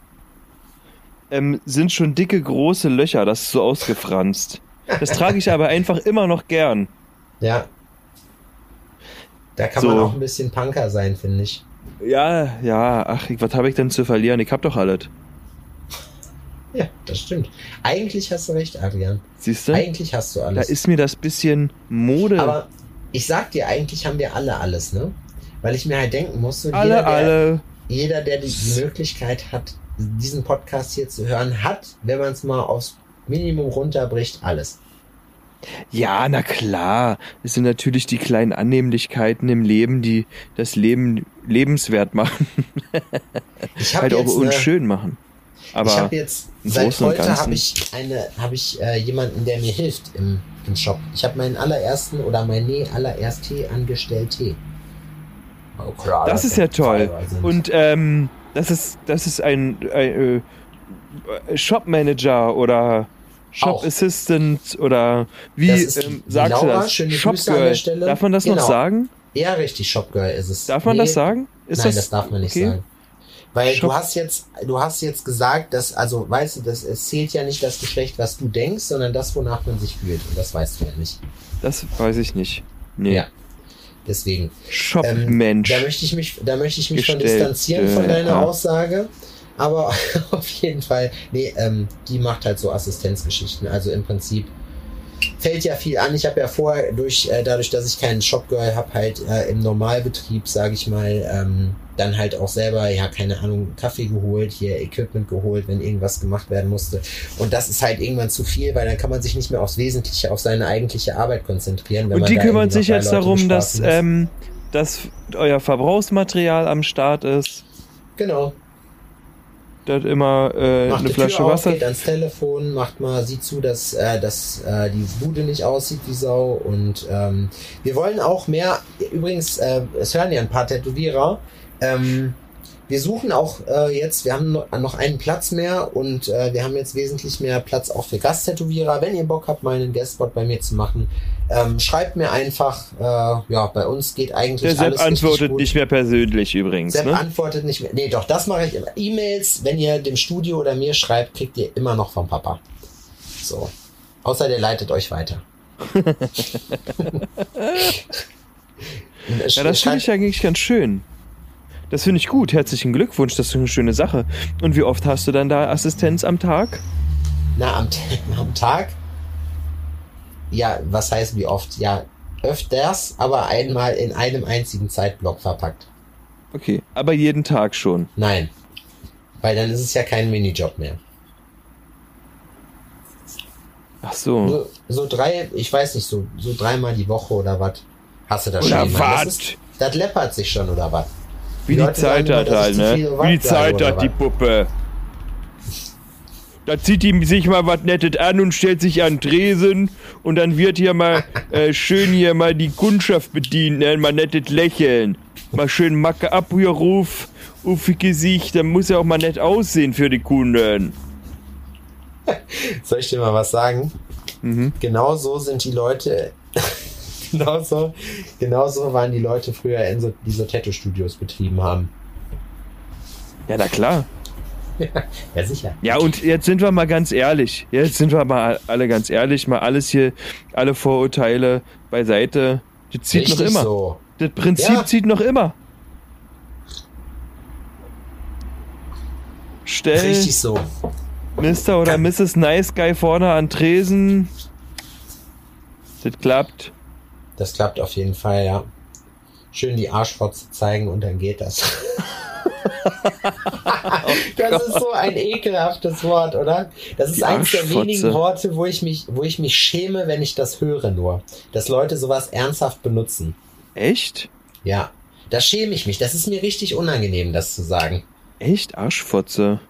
ähm, sind schon dicke, große Löcher. Das ist so ausgefranst. Das trage ich aber einfach immer noch gern. Ja. Da kann So. man auch ein bisschen Punker sein, finde ich. Ja, ja. Ach, was habe ich denn zu verlieren? Ich hab doch alles. Ja, das stimmt. Eigentlich hast du recht, Adrian. Siehst du? Eigentlich hast du Da alles. ist mir das bisschen Mode. Aber ich sag dir, eigentlich haben wir alle alles, ne? Weil ich mir halt denken muss, so alle, jeder, der, alle. jeder, der die, die Möglichkeit hat, diesen Podcast hier zu hören, hat, wenn man es mal aufs Minimum runterbricht, alles. Ja, na klar. Es sind natürlich die kleinen Annehmlichkeiten im Leben, die das Leben lebenswert machen. Ich hab halt auch jetzt eine- unschön machen. Aber ich habe jetzt, im seit Großen und heute Ganzen- habe ich eine, habe ich äh, jemanden, der mir hilft im im Shop. Ich habe meinen allerersten oder mein nee, allererst Tee angestellt Tee. Oh, klar, das ist ja toll. Und ähm, das ist das ist ein, ein äh, Shop Manager oder Shop Auch. Assistant oder wie ähm, sagst du das? Shop Girl. Darf man das genau. noch sagen? Ja, richtig, Shop Girl ist es. Darf man nee, das sagen? Ist nein, das, das darf man nicht okay. sagen. Weil Shop. du hast jetzt, du hast jetzt gesagt, dass, also weißt du, das, es zählt ja nicht das Geschlecht, was du denkst, sondern das, wonach man sich fühlt. Und das weißt du ja nicht. Das weiß ich nicht. Nee. Ja. Deswegen. Shop-Mensch. Ähm, da möchte ich mich, da möchte ich mich von distanzieren von deiner ja. Aussage. Aber auf jeden Fall, nee, ähm, die macht halt so Assistenzgeschichten. Also im Prinzip fällt ja viel an. Ich habe ja vorher, durch, äh, dadurch, dass ich keinen Shopgirl habe, halt äh, im Normalbetrieb, sage ich mal, ähm, dann halt auch selber, ja, keine Ahnung, Kaffee geholt, hier Equipment geholt, wenn irgendwas gemacht werden musste. Und das ist halt irgendwann zu viel, weil dann kann man sich nicht mehr aufs Wesentliche, auf seine eigentliche Arbeit konzentrieren. Wenn Und man die da kümmern sich jetzt darum, dass, ähm, dass euer Verbrauchsmaterial am Start ist. Genau. Dort immer äh, macht eine die Flasche Tür auf, Wasser. Geht ans Telefon, macht mal, sieht zu, dass, äh, dass äh, die Bude nicht aussieht wie Sau. Und ähm, wir wollen auch mehr, übrigens, äh, es hören ja ein paar Tätowierer, ähm, wir suchen auch äh, jetzt, wir haben noch einen Platz mehr und äh, wir haben jetzt wesentlich mehr Platz auch für Gasttätowierer. Wenn ihr Bock habt, mal einen Guestspot bei mir zu machen, ähm, schreibt mir einfach, äh, ja, bei uns geht eigentlich Der alles Sepp antwortet nicht mehr persönlich übrigens. Sepp ne? antwortet nicht mehr. Nee, doch, das mache ich immer. E-Mails, wenn ihr dem Studio oder mir schreibt, kriegt ihr immer noch vom Papa. So. Außer der leitet euch weiter. Ja, das finde ich eigentlich ganz schön. Das finde ich gut. Herzlichen Glückwunsch, das ist eine schöne Sache. Und wie oft hast du dann da Assistenz am Tag? Na, am, am Tag? Ja, was heißt wie oft? Ja, öfters, aber einmal in einem einzigen Zeitblock verpackt. Okay, aber jeden Tag schon? Nein, weil dann ist es ja kein Minijob mehr. Ach so. So, so drei, ich weiß nicht, so, so dreimal die Woche oder was? Hast du das oder schon? Oder was? Das, das läppert sich schon, oder was? Wie die, die Zeit hat halt, ne? Wie die Zeit hat die Puppe. Da zieht die sich mal was Nettes an und stellt sich an den Tresen und dann wird hier mal äh, schön hier mal die Kundschaft bedient, ne? Mal nettes Lächeln. Mal schön Macke ab hier ruf, auf die Gesicht, dann muss ja auch mal nett aussehen für die Kunden. Soll ich dir mal was sagen? Mhm. Genau so sind die Leute... Genauso, genauso waren die Leute früher in so, die so Tattoo-Studios betrieben haben. Ja, na klar. Ja, sicher. Ja, und jetzt sind wir mal ganz ehrlich. Jetzt sind wir mal alle ganz ehrlich. Mal alles hier, alle Vorurteile beiseite. Das zieht Richtig noch immer. So. Das Prinzip ja. zieht noch immer. Stell Richtig so. Mister oder Misses Nice Guy vorne an Tresen. Das klappt. Das klappt auf jeden Fall, ja. Schön die Arschfotze zeigen und dann geht das. Das ist so ein ekelhaftes Wort, oder? Das ist eines der wenigen Worte, wo ich mich, wo ich mich schäme, wenn ich das höre nur. Dass Leute sowas ernsthaft benutzen. Echt? Ja. Da schäme ich mich. Das ist mir richtig unangenehm, das zu sagen. Echt? Arschfotze?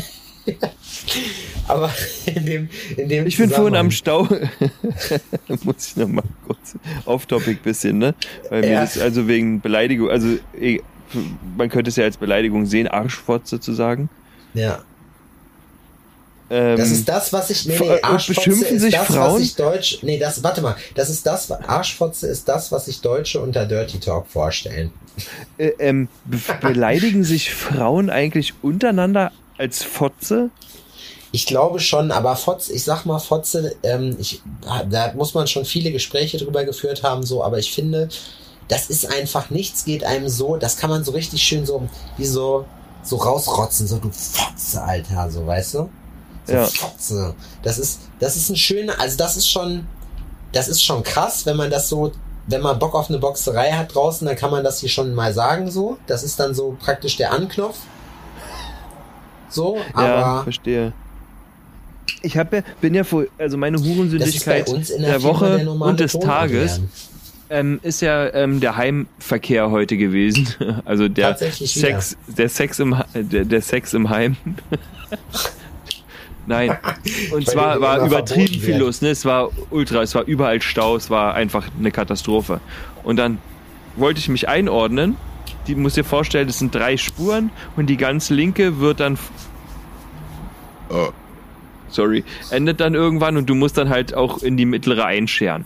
Aber in dem, in dem ich bin vorhin am Stau. Muss ich noch mal kurz off-topic bisschen, ne? Weil mir ja. das also wegen Beleidigung, also man könnte es ja als Beleidigung sehen, Arschfotze zu sagen. Ja. Ähm, das ist das, was ich, nee, nee, Arschfotze ist sich das, Frauen? was ich Deutsch, nee, das, warte mal, das ist das, Arschfotze ist das, was sich Deutsche unter Dirty Talk vorstellen. Äh, ähm, be- beleidigen sich Frauen eigentlich untereinander als Fotze? Ich glaube schon, aber Fotze, ich sag mal Fotze, ähm, ich, da muss man schon viele Gespräche drüber geführt haben, so, aber ich finde, das ist einfach, nichts geht einem so, das kann man so richtig schön so, wie so, so rausrotzen, so, du Fotze, Alter, so, weißt du? So, ja. Fotze. Das ist, das ist ein schöner, also das ist schon, das ist schon krass, wenn man das so, wenn man Bock auf eine Boxerei hat draußen, dann kann man das hier schon mal sagen, so. Das ist dann so praktisch der Anknopf. So, aber. Ja, verstehe. Ich hab ja, bin ja vor, also meine Hurensündigkeit der, der Woche der und des Tages ähm, ist ja ähm, der Heimverkehr heute gewesen. Also der Sex, der Sex im, der, der Sex im Heim. Nein. Und zwar war übertrieben viel los. Ne? Es war ultra, es war überall Stau, es war einfach eine Katastrophe. Und dann wollte ich mich einordnen. Die muss dir vorstellen, das sind drei Spuren und die ganz linke wird dann oh. sorry, endet dann irgendwann und du musst dann halt auch in die mittlere einscheren.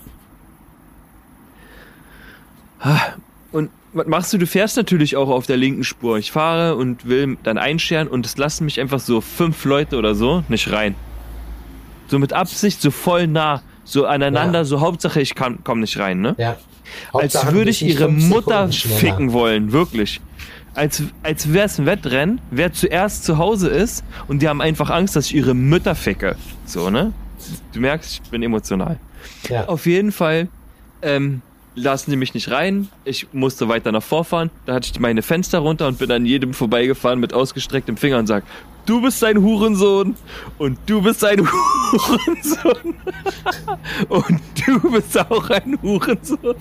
Und was machst du? Du fährst natürlich auch auf der linken Spur. Ich fahre und will dann einscheren und es lassen mich einfach so fünf Leute oder so nicht rein. So mit Absicht, so voll nah, so aneinander, ja. so Hauptsache ich kann, komm nicht rein, ne? Ja. Als würde ich ihre Mutter ficken wollen, wirklich. Als, als wäre es ein Wettrennen, wer zuerst zu Hause ist und die haben einfach Angst, dass ich ihre Mütter ficke. So, ne? Du merkst, ich bin emotional. Ja. Auf jeden Fall, ähm, lassen die mich nicht rein. Ich musste weiter nach vorfahren. Da hatte ich meine Fenster runter und bin an jedem vorbeigefahren mit ausgestrecktem Finger und sag, du bist ein Hurensohn und du bist ein Hurensohn und du bist auch ein Hurensohn.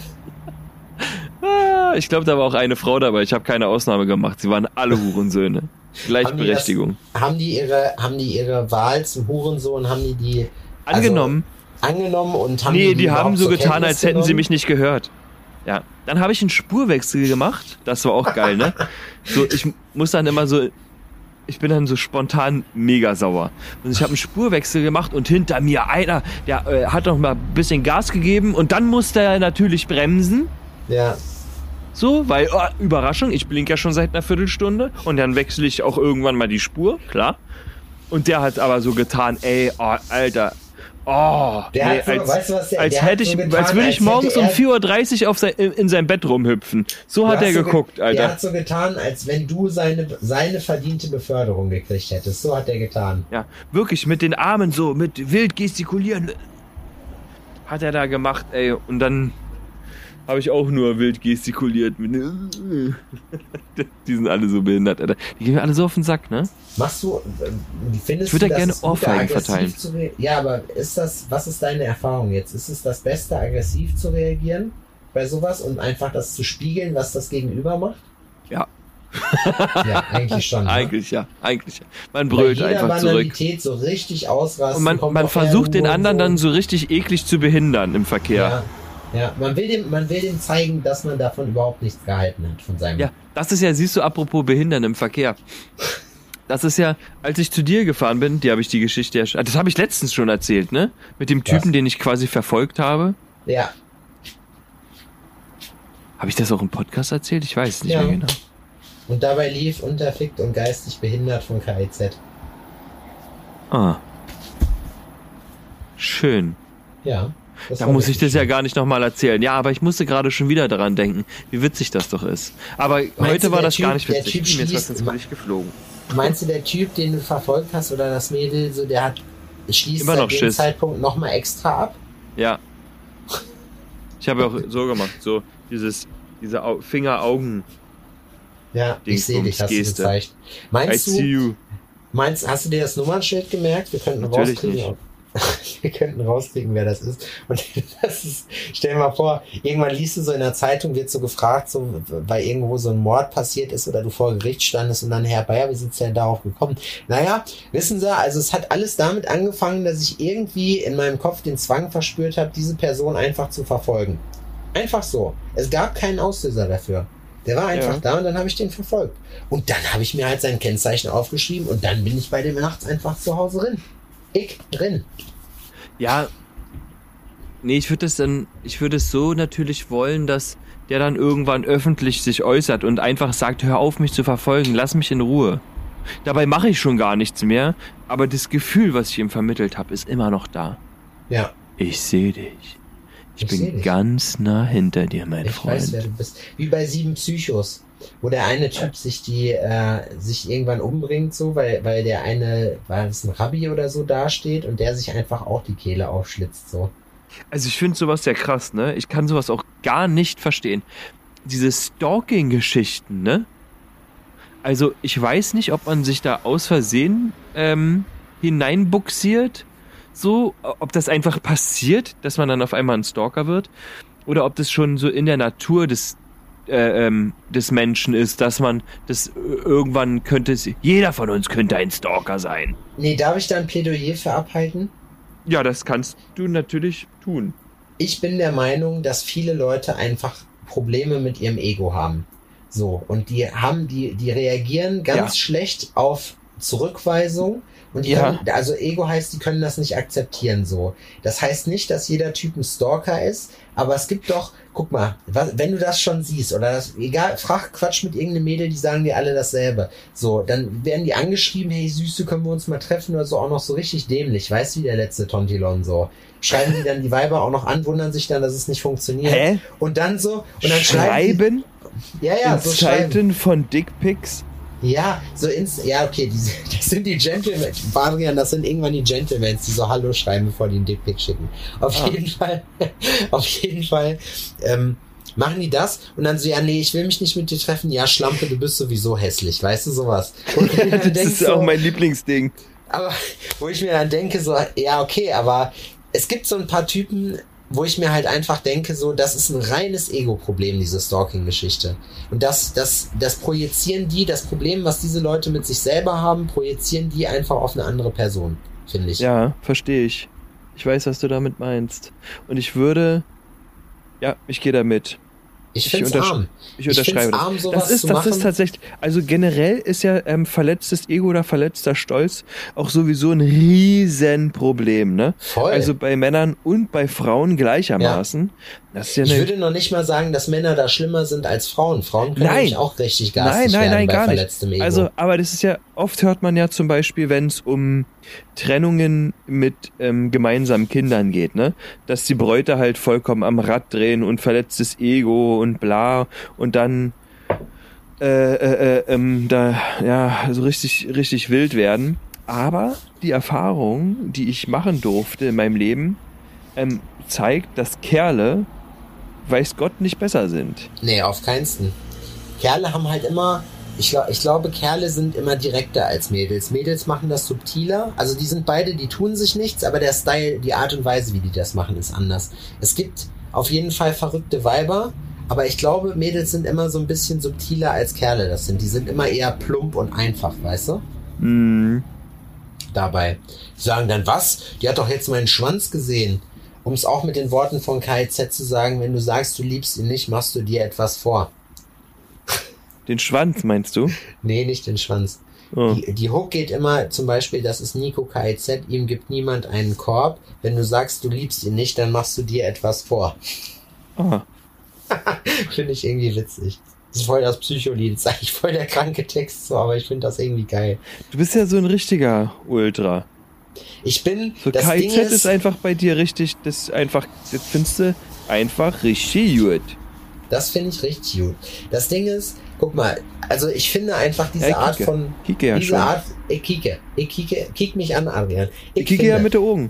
Ich glaube, da war auch eine Frau dabei. Ich habe keine Ausnahme gemacht. Sie waren alle Hurensöhne. Gleichberechtigung. Haben die, das, haben die ihre, haben die ihre Wahl zum Hurensohn, haben die die angenommen? Also, angenommen und haben nee, die, die, die haben so getan, als hätten genommen? sie mich nicht gehört. Ja, dann habe ich einen Spurwechsel gemacht. Das war auch geil, ne? So, ich muss dann immer so, ich bin dann so spontan mega sauer. Und ich habe einen Spurwechsel gemacht und hinter mir einer, der äh, hat noch mal ein bisschen Gas gegeben und dann musste er natürlich bremsen. Ja. So, weil, oh, Überraschung, ich blinke ja schon seit einer Viertelstunde und dann wechsle ich auch irgendwann mal die Spur, klar. Und der hat aber so getan, ey, oh, Alter, oh, der nee, hat so, als, weißt du was der, als der hätte hat so ich, getan, als würde ich als morgens um er, vier Uhr dreißig auf sein, in, in sein Bett rumhüpfen. So hat er geguckt, ge- Alter. Der hat so getan, als wenn du seine, seine verdiente Beförderung gekriegt hättest. So hat er getan. Ja, wirklich, mit den Armen so, mit wild gestikulieren. Hat er da gemacht, ey, und dann habe ich auch nur wild gestikuliert. Die sind alle so behindert, Alter. Die gehen mir alle so auf den Sack, ne? Machst du, findest ich würde du, da gerne Ohrfeigen verteilen. Re- ja, aber ist das, was ist deine Erfahrung jetzt? Ist es das Beste, aggressiv zu reagieren bei sowas und einfach das zu spiegeln, was das Gegenüber macht? Ja. Ja, eigentlich schon. Ne? Eigentlich ja, eigentlich ja. Man brüllt bei jeder einfach zurück. Banalität so richtig ausrasten. Und man, man versucht den anderen dann so richtig eklig zu behindern im Verkehr. Ja. Ja, man will dem, man will dem zeigen, dass man davon überhaupt nichts gehalten hat, von seinem... Ja, das ist ja, siehst du, apropos Behindern im Verkehr. Das ist ja, als ich zu dir gefahren bin, die habe ich die Geschichte ja schon, das habe ich letztens schon erzählt, ne? Mit dem Typen, Was? den ich quasi verfolgt habe. Ja. Habe ich das auch im Podcast erzählt? Ich weiß es nicht ja. mehr genau. Und dabei lief Unterfickt und geistig behindert von K I Z. Ah. Schön. Ja. Da muss ich das schön. ja gar nicht nochmal erzählen. Ja, aber ich musste gerade schon wieder daran denken, wie witzig das doch ist. Aber Meinst heute du, war das typ, gar nicht witzig. Der typ Mir ist was ins Gesicht geflogen. Meinst du, der Typ, den du verfolgt hast, oder das Mädel, so der hat schließt Immer noch seit dem Schiss. Zeitpunkt nochmal extra ab? Ja. Ich habe auch so gemacht, so dieses, diese Au- Finger-Augen. Ja, ich sehe dich, hast du gezeigt. Meinst I see you. du, meinst, hast du dir das Nummernschild gemerkt? Wir könnten Natürlich rauskriegen, nicht. ob, wir könnten rauskriegen, wer das ist. Und das ist, stell dir mal vor, irgendwann liest du so in der Zeitung, wird so gefragt, so, weil irgendwo so ein Mord passiert ist oder du vor Gericht standest und dann, Herr Bayer, wie sind Sie denn darauf gekommen? Naja, wissen Sie, also es hat alles damit angefangen, dass ich irgendwie in meinem Kopf den Zwang verspürt habe, diese Person einfach zu verfolgen. Einfach so. Es gab keinen Auslöser dafür. Der war einfach ja. da und dann habe ich den verfolgt. Und dann habe ich mir halt sein Kennzeichen aufgeschrieben und dann bin ich bei dem nachts einfach zu Hause drin. Ich drin. Ja. Nee, ich würde es dann, ich würde es so natürlich wollen, dass der dann irgendwann öffentlich sich äußert und einfach sagt, hör auf, mich zu verfolgen, lass mich in Ruhe. Dabei mache ich schon gar nichts mehr, aber das Gefühl, was ich ihm vermittelt habe, ist immer noch da. Ja. Ich sehe dich. Ich, ich bin ganz nah hinter dir, mein ich Freund. Ich weiß, wer du bist. Wie bei Sieben Psychos, wo der eine Typ sich die äh, sich irgendwann umbringt, so, weil weil der eine, war das ein Rabbi oder so, dasteht und der sich einfach auch die Kehle aufschlitzt, so. Also ich finde sowas sehr krass, ne? Ich kann sowas auch gar nicht verstehen. Diese Stalking-Geschichten, ne? Also ich weiß nicht, ob man sich da aus Versehen ähm, hineinbuxiert, so, ob das einfach passiert, dass man dann auf einmal ein Stalker wird, oder ob das schon so in der Natur des äh, ähm, des Menschen ist, dass man das äh, irgendwann könnte es, jeder von uns könnte ein Stalker sein. Nee, darf ich da ein Plädoyer für abhalten? Ja, das kannst du natürlich tun. Ich bin der Meinung, dass viele Leute einfach Probleme mit ihrem Ego haben. So, und die haben, die, die reagieren ganz Ja. schlecht auf Zurückweisung. Und die Ja. können, also Ego heißt, die können das nicht akzeptieren so. Das heißt nicht, dass jeder Typ ein Stalker ist, aber es gibt doch, guck mal, was, wenn du das schon siehst, oder das, egal, frag Quatsch mit irgendeinem Mädel, die sagen dir alle dasselbe. So, dann werden die angeschrieben, hey Süße, können wir uns mal treffen oder so, auch noch so richtig dämlich, weißt du, wie der letzte Tontilon so. Schreiben die dann die Weiber auch noch an, wundern sich dann, dass es nicht funktioniert. Hä? Und dann so, und dann Schreiben? Die, ja, ja, in so Zeiten schreiben. von Dickpics? Ja, so ins, ja, okay, die, das sind die Gentlemen, Adrian, das sind irgendwann die Gentlemen, die so Hallo schreiben, bevor die einen Dickpick schicken. Auf Ah. jeden Fall, auf jeden Fall, ähm, machen die das und dann so, ja, nee, ich will mich nicht mit dir treffen, ja, Schlampe, du bist sowieso hässlich, weißt du, sowas. Und ich mir dann Das denk ist so, auch mein Lieblingsding. aber, wo ich mir dann denke, so, ja, okay, aber es gibt so ein paar Typen, wo ich mir halt einfach denke, so, das ist ein reines Ego-Problem, diese Stalking-Geschichte. Und das, das, das projizieren die, das Problem, was diese Leute mit sich selber haben, projizieren die einfach auf eine andere Person, finde ich. Ja, verstehe ich. Ich weiß, was du damit meinst. Und ich würde, ja, ich gehe damit. Ich find's untersch- arm. Ich Ich unterschreibe find's das. arm, sowas das ist, zu das machen. ist tatsächlich, also generell ist ja ähm, verletztes Ego oder verletzter Stolz auch sowieso ein Riesenproblem, ne? Voll. Also bei Männern und bei Frauen gleichermaßen. Das ist ja Ich eine, würde noch nicht mal sagen, dass Männer da schlimmer sind als Frauen. Frauen können Nein. nämlich auch richtig nein, garstig nein, werden nein, bei gar verletztem nicht. Ego. Also, aber das ist ja, oft hört man ja zum Beispiel, wenn es um Trennungen mit ähm, gemeinsamen Kindern geht, ne? Dass die Bräute halt vollkommen am Rad drehen und verletztes Ego und bla und dann äh, äh, äh, ähm, da ja so richtig, richtig wild werden. Aber die Erfahrung, die ich machen durfte in meinem Leben, ähm, zeigt, dass Kerle, weiß Gott, nicht besser sind. Nee, auf keinsten. Kerle haben halt immer, ich, glaub, ich glaube, Kerle sind immer direkter als Mädels. Mädels machen das subtiler. Also die sind beide, die tun sich nichts, aber der Style, die Art und Weise, wie die das machen, ist anders. Es gibt auf jeden Fall verrückte Weiber, aber ich glaube, Mädels sind immer so ein bisschen subtiler als Kerle das sind. Die sind immer eher plump und einfach, weißt du? Mm. Dabei. Die sagen dann, was? Die hat doch jetzt meinen Schwanz gesehen. Um es auch mit den Worten von K I Z zu sagen, wenn du sagst, du liebst ihn nicht, machst du dir etwas vor. Den Schwanz, meinst du? Nee, nicht den Schwanz. Oh. Die, die Hook geht immer, zum Beispiel, das ist Nico K I Z, ihm gibt niemand einen Korb. Wenn du sagst, du liebst ihn nicht, dann machst du dir etwas vor. Ah. Finde ich irgendwie witzig. Das ist voll das Psycholied, das ist eigentlich voll der kranke Text, so, aber ich finde das irgendwie geil. Du bist ja so ein richtiger Ultra. Ich bin, So das K I Ding Z ist, ist einfach bei dir richtig, das ist einfach, das findest du einfach richtig gut. das finde ich richtig gut. Das Ding ist, guck mal, also ich finde einfach diese Ja, ich Art kicke. von, Kicke ja diese schon. Art, ich kicke, ich kicke, kick mich an, Adrian. Ich kicke ja mit den Augen.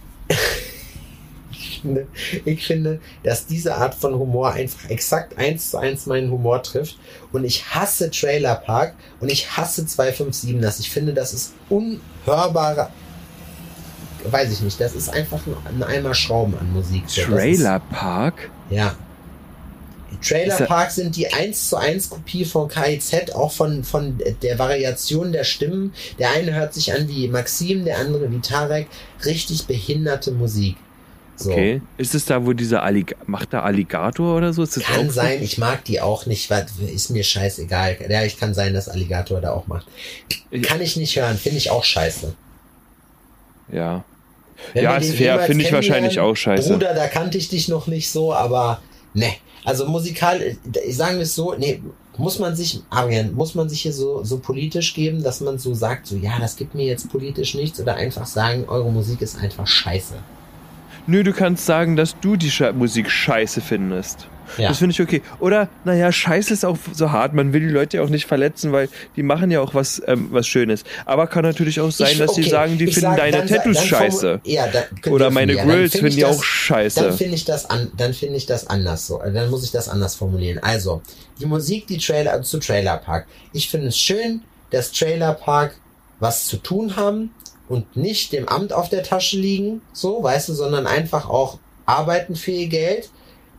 finde, ich finde, dass diese Art von Humor einfach exakt eins zu eins meinen Humor trifft. Und ich hasse Trailer Park und ich hasse zwei fünf sieben. Das. Ich finde, das ist unhörbare. Weiß ich nicht. Das ist einfach ein Eimer Schrauben an Musik. So, das Trailer Park? Ist, ja. Trailer Ist er- Park sind die eins zu eins Kopie von K I Z, auch von, von der Variation der Stimmen. Der eine hört sich an wie Maxim, der andere wie Tarek. Richtig behinderte Musik. So. Okay. Ist es da, wo dieser Allig macht da Alligator oder so? Ist das Kann auch so? sein, ich mag die auch nicht, was ist mir scheißegal. Ja, ich kann sein, dass Alligator da auch macht. Kann ich nicht hören, finde ich auch scheiße. Ja. Wenn Ja, wir ist den fair, jemals finde ich wahrscheinlich kennenlernen, auch scheiße. Bruder, da kannte ich dich noch nicht so, aber ne. Also musikal, sagen wir es so, nee, muss man sich, Arian, muss man sich hier so, so politisch geben, dass man so sagt, so ja, das gibt mir jetzt politisch nichts, oder einfach sagen, eure Musik ist einfach scheiße. Nö, du kannst sagen, dass du die Sche Musik scheiße findest. Ja. Das finde ich okay. Oder, naja, scheiße ist auch so hart. Man will die Leute ja auch nicht verletzen, weil die machen ja auch was, ähm, was Schönes. Aber kann natürlich auch sein, Ich- dass okay, die sagen, die ich finden sag, deine dann sa- Tattoos dann scheiße. formu- Ja, da, Oder dürfen meine die ja. Dann Grills find finden ich die das- auch scheiße. Dann finde ich das an, dann finde ich das anders so. Dann muss ich das anders formulieren. Also, die Musik, die Trailer, zu Trailer Park. Ich finde es schön, dass Trailer Park was zu tun haben und nicht dem Amt auf der Tasche liegen, so, weißt du, sondern einfach auch arbeiten für ihr Geld.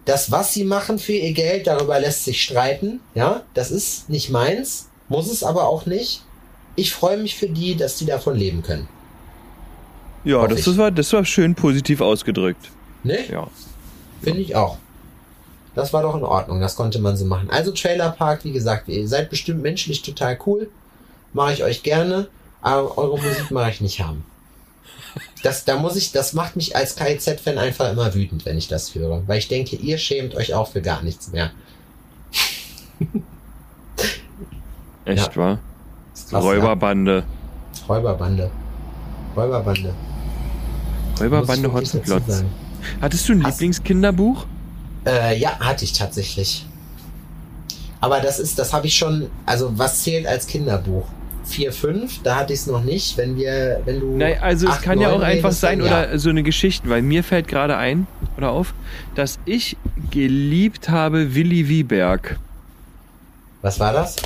das, was sie machen für ihr Geld, darüber lässt sich streiten. Ja, das ist nicht meins, muss es aber auch nicht. Ich freue mich für die, dass die davon leben können. Ja, das, das, war, das war schön positiv ausgedrückt. Ne? Ja. Finde ich auch. Das war doch in Ordnung, das konnte man so machen. Also Trailerpark, wie gesagt, ihr seid bestimmt menschlich total cool. Mache ich euch gerne, aber eure Musik mache ich nicht haben. Das, da muss ich, das macht mich als K I Z-Fan einfach immer wütend, wenn ich das höre. Weil ich denke, ihr schämt euch auch für gar nichts mehr. Echt, ja. wahr? Krass, Räuberbande. Ja. Räuberbande. Räuberbande. Räuberbande Hotzenplotz. Hattest du ein Hast Lieblingskinderbuch? Äh, ja, hatte ich tatsächlich. Aber das ist, das habe ich schon, also was zählt als Kinderbuch? vier, fünf, da hatte ich es noch nicht, wenn wir, wenn du... Nein, also es kann ja auch einfach sein, dann, oder ja. so eine Geschichte, weil mir fällt gerade ein, oder auf, dass ich geliebt habe Willi Wieberg. Was war das?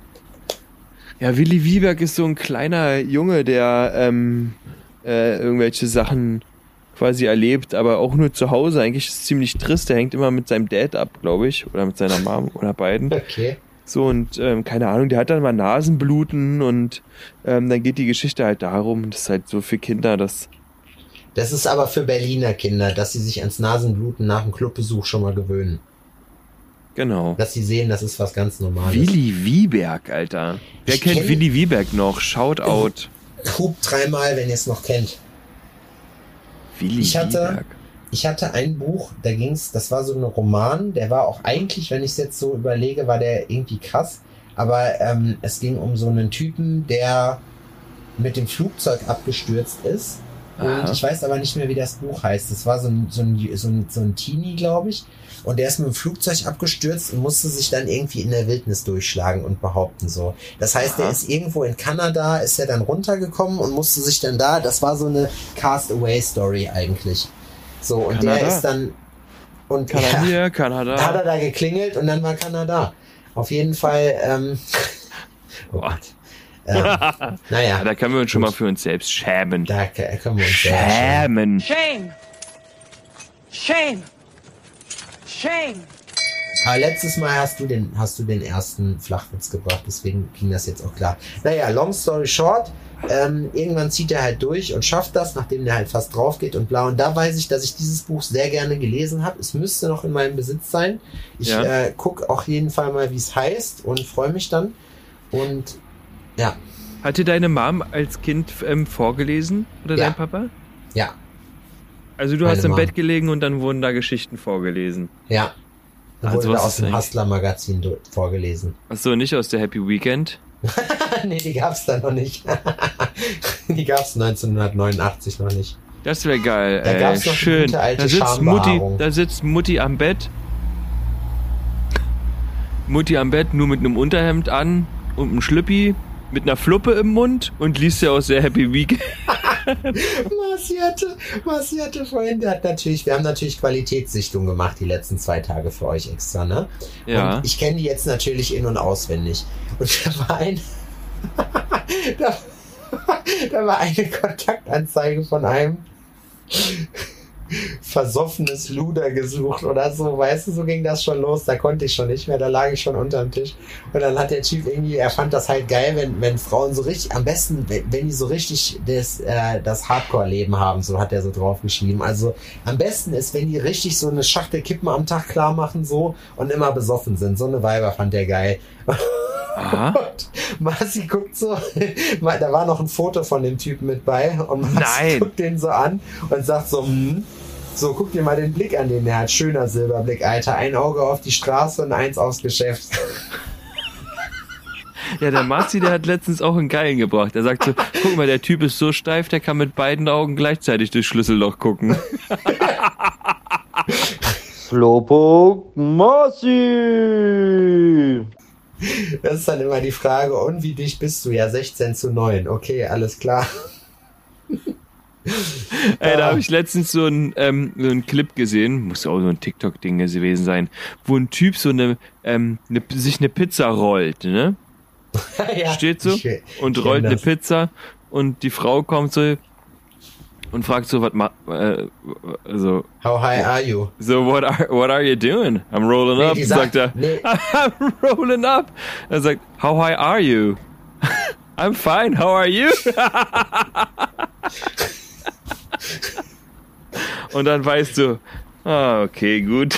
Ja, Willi Wieberg ist so ein kleiner Junge, der ähm, äh, irgendwelche Sachen quasi erlebt, aber auch nur zu Hause. Eigentlich ist es ziemlich trist. Der hängt immer mit seinem Dad ab, glaube ich, oder mit seiner Mom oder beiden. Okay. So, und ähm, keine Ahnung, der hat dann mal Nasenbluten und ähm, dann geht die Geschichte halt darum, das ist halt so für Kinder, dass... Das ist aber für Berliner Kinder, dass sie sich ans Nasenbluten nach dem Clubbesuch schon mal gewöhnen. Genau. Dass sie sehen, das ist was ganz Normales. Willi Wieberg, Alter. Wer Ich kennt kenn- Willi Wieberg noch? Shoutout. Hub dreimal, wenn ihr es noch kennt. Willi Ich hatte, Wieberg. ich hatte ein Buch, da ging's, das war so ein Roman, der war auch eigentlich, wenn ich es jetzt so überlege, war der irgendwie krass, aber ähm, es ging um so einen Typen, der mit dem Flugzeug abgestürzt ist. Aha. Und ich weiß aber nicht mehr, wie das Buch heißt. Das war so ein, so ein, so ein, so ein Teenie, glaube ich. Und der ist mit dem Flugzeug abgestürzt und musste sich dann irgendwie in der Wildnis durchschlagen und behaupten so. Das heißt, Aha. der ist irgendwo in Kanada, ist er dann runtergekommen und musste sich dann da, das war so eine Cast-Away-Story eigentlich. So, und Kanada. der ist dann, und Kanada, ja, Kanada. da hat er da geklingelt und dann war Kanada. Auf jeden Fall, ähm, oh Gott. Ähm, naja. Da können wir uns schon Gut. mal für uns selbst schämen. Da k- können wir uns sehr schämen. Schämen. Shame! Shame! Shame! Aber letztes Mal hast du den, hast du den ersten Flachwitz gebracht, deswegen ging das jetzt auch klar. Naja, long story short, ähm, irgendwann zieht er halt durch und schafft das, nachdem der halt fast drauf geht und bla. Und da weiß ich, dass ich dieses Buch sehr gerne gelesen habe. Es müsste noch in meinem Besitz sein. Ich Ja. äh, gucke auf jeden Fall mal, wie es heißt und freue mich dann. Und ja, Hat dir deine Mom als Kind ähm, vorgelesen? Oder Ja. dein Papa? ja, Also du Meine hast im Mom. Bett gelegen und dann wurden da Geschichten vorgelesen. ja. Da Also wurde was da aus ist dem eigentlich- Hustler-Magazin do- vorgelesen. Achso, nicht aus der Happy Weekend? Nee, die gab's da noch nicht. Die gab's neunzehnhundertneunundachtzig noch nicht. Das wäre geil. Da ey. gab's noch die Schön. gute alte Da sitzt Mutti, Schambehaarung. da sitzt Mutti am Bett. Mutti am Bett, nur mit einem Unterhemd an und einem Schlüppi, mit einer Fluppe im Mund und liest ja aus der Happy Weekend. Marci hatte, Marci hatte vorhin, der hat natürlich, wir haben natürlich Qualitätssichtung gemacht die letzten zwei Tage für euch extra, ne? Ja. Und ich kenne die jetzt natürlich in- und auswendig. Und da war ein, da, da war eine Kontaktanzeige von einem versoffenes Luder gesucht oder so, weißt du, so ging das schon los, da konnte ich schon nicht mehr, da lag ich schon unterm Tisch und dann hat der Typ irgendwie, er fand das halt geil, wenn, wenn Frauen so richtig, am besten, wenn, wenn die so richtig das, äh, das Hardcore-Leben haben, so hat er so draufgeschrieben, also am besten ist, wenn die richtig so eine Schachtel Kippen am Tag klar machen so und immer besoffen sind, so eine Weiber fand der geil. Aha. Und Marci guckt so, da war noch ein Foto von dem Typen mit bei und Marci Nein. guckt den so an und sagt so, hm, so, guck dir mal den Blick an, den der hat. Schöner Silberblick, Alter. Ein Auge auf die Straße und eins aufs Geschäft. Ja, der Marzi, der hat letztens auch einen Geilen gebracht. Er sagt so, guck mal, der Typ ist so steif, der kann mit beiden Augen gleichzeitig durchs Schlüsselloch gucken. Slowpoke Marci! Das ist dann immer die Frage, und wie dicht bist du? Ja, sechzehn zu neun. Okay, alles klar. Ey, da habe ich letztens so einen, ähm, so einen Clip gesehen, muss auch so ein TikTok-Ding gewesen sein, wo ein Typ so eine, ähm, eine sich eine Pizza rollt, ne? Ja, Steht so ich- und ich rollt kenn eine das. Pizza und die Frau kommt so, und fragt so, was ma äh, so. How high are you? So, what are, what are you doing? I'm rolling Nee, up, die sagt er. sagt- nee. I'm rolling up. Er sagt, how high are you? I'm fine, how are you? Und dann weißt du, ah, okay, gut.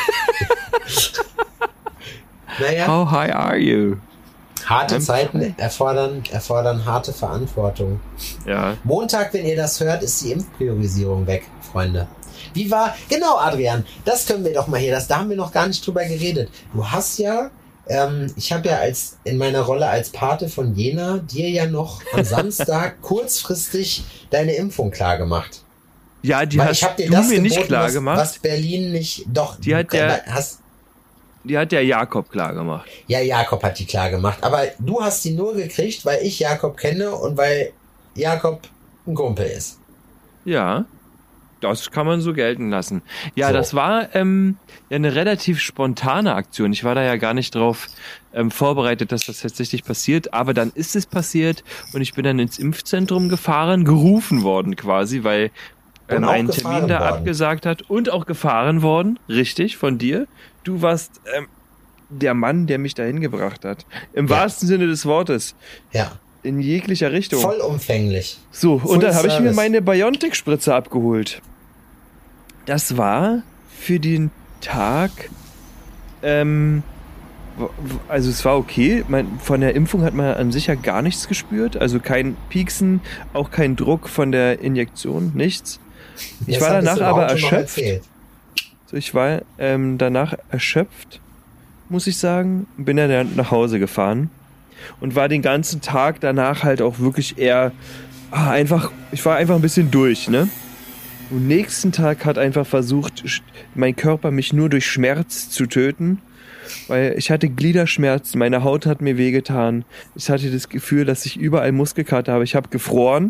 Naja, How high are you? harte I'm Zeiten fine. erfordern, erfordern harte Verantwortung. Ja. Montag, wenn ihr das hört, ist die Impfpriorisierung weg, Freunde. Wie war, genau, Adrian, das können wir doch mal hier, das, da haben wir noch gar nicht drüber geredet. Du hast ja, ähm, ich habe ja als in meiner Rolle als Pate von Jena dir ja noch am Samstag kurzfristig deine Impfung klar gemacht. Ja, die Weil hast ich hab dir du das mir nicht geboten, klar was, gemacht. was Berlin nicht, doch, Die hat du der- hast, Die hat der Jakob klar gemacht. ja, Jakob hat die klar gemacht, aber du hast die nur gekriegt, weil ich Jakob kenne und weil Jakob ein Kumpel ist. Ja, das kann man so gelten lassen. Ja, So. das war ähm, ja eine relativ spontane Aktion. Ich war da ja gar nicht drauf ähm, vorbereitet, dass das tatsächlich passiert. Aber dann ist es passiert und ich bin dann ins Impfzentrum gefahren, gerufen worden quasi, weil Und ähm, auch ein gefahren Termin da worden. abgesagt hat und auch gefahren worden. Richtig, von dir. Du warst ähm, der Mann, der mich dahin gebracht hat. Im Ja. wahrsten Sinne des Wortes. Ja, In jeglicher Richtung. vollumfänglich. So, Full und dann habe ich mir Service. meine Biontech-Spritze abgeholt. Das war für den Tag, ähm, w- w- also es war okay. Mein, von der Impfung hat man an sich ja gar nichts gespürt. Also kein Pieksen, auch kein Druck von der Injektion, nichts. Ich Das war hattest danach du im aber Auto noch erschöpft. erzählt. So, ich war ähm, danach erschöpft, muss ich sagen. Bin dann nach Hause gefahren und war den ganzen Tag danach halt auch wirklich eher ah, einfach, ich war einfach ein bisschen durch, ne? Und nächsten Tag hat einfach versucht, sch- mein Körper mich nur durch Schmerz zu töten, weil ich hatte Gliederschmerzen, meine Haut hat mir wehgetan. Ich hatte das Gefühl, dass ich überall Muskelkater habe. Ich habe gefroren.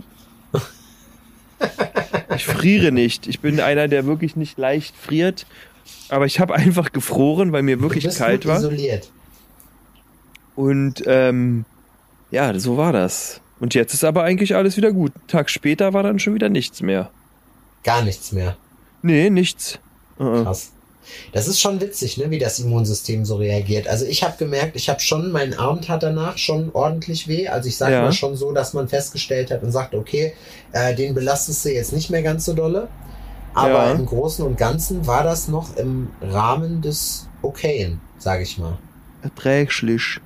Ich friere nicht. Ich bin einer, der wirklich nicht leicht friert. Aber ich habe einfach gefroren, weil mir Du wirklich bist kalt gut war. isoliert. Und ähm, ja, so war das. Und jetzt ist aber eigentlich alles wieder gut. Einen Tag später war dann schon wieder nichts mehr. Gar nichts mehr. Nee, nichts. Uh-uh. Krass. Das ist schon witzig, ne, wie das Immunsystem so reagiert. Also ich habe gemerkt, ich habe schon, mein Arm tat danach schon ordentlich weh. Also ich sage Ja. mal schon so, dass man festgestellt hat und sagt, okay, äh, den belastest du jetzt nicht mehr ganz so dolle. Aber Ja. im Großen und Ganzen war das noch im Rahmen des Okayen, sage ich mal. Erträglich.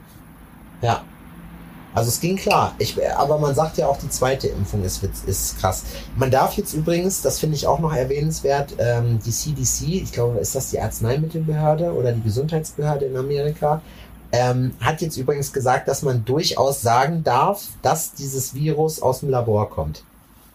Ja. Also es ging klar. Ich, aber man sagt ja auch, die zweite Impfung ist, witz- ist krass. Man darf jetzt übrigens, das finde ich auch noch erwähnenswert, ähm, die C D C, ich glaube, ist das die Arzneimittelbehörde oder die Gesundheitsbehörde in Amerika, ähm, hat jetzt übrigens gesagt, dass man durchaus sagen darf, dass dieses Virus aus dem Labor kommt.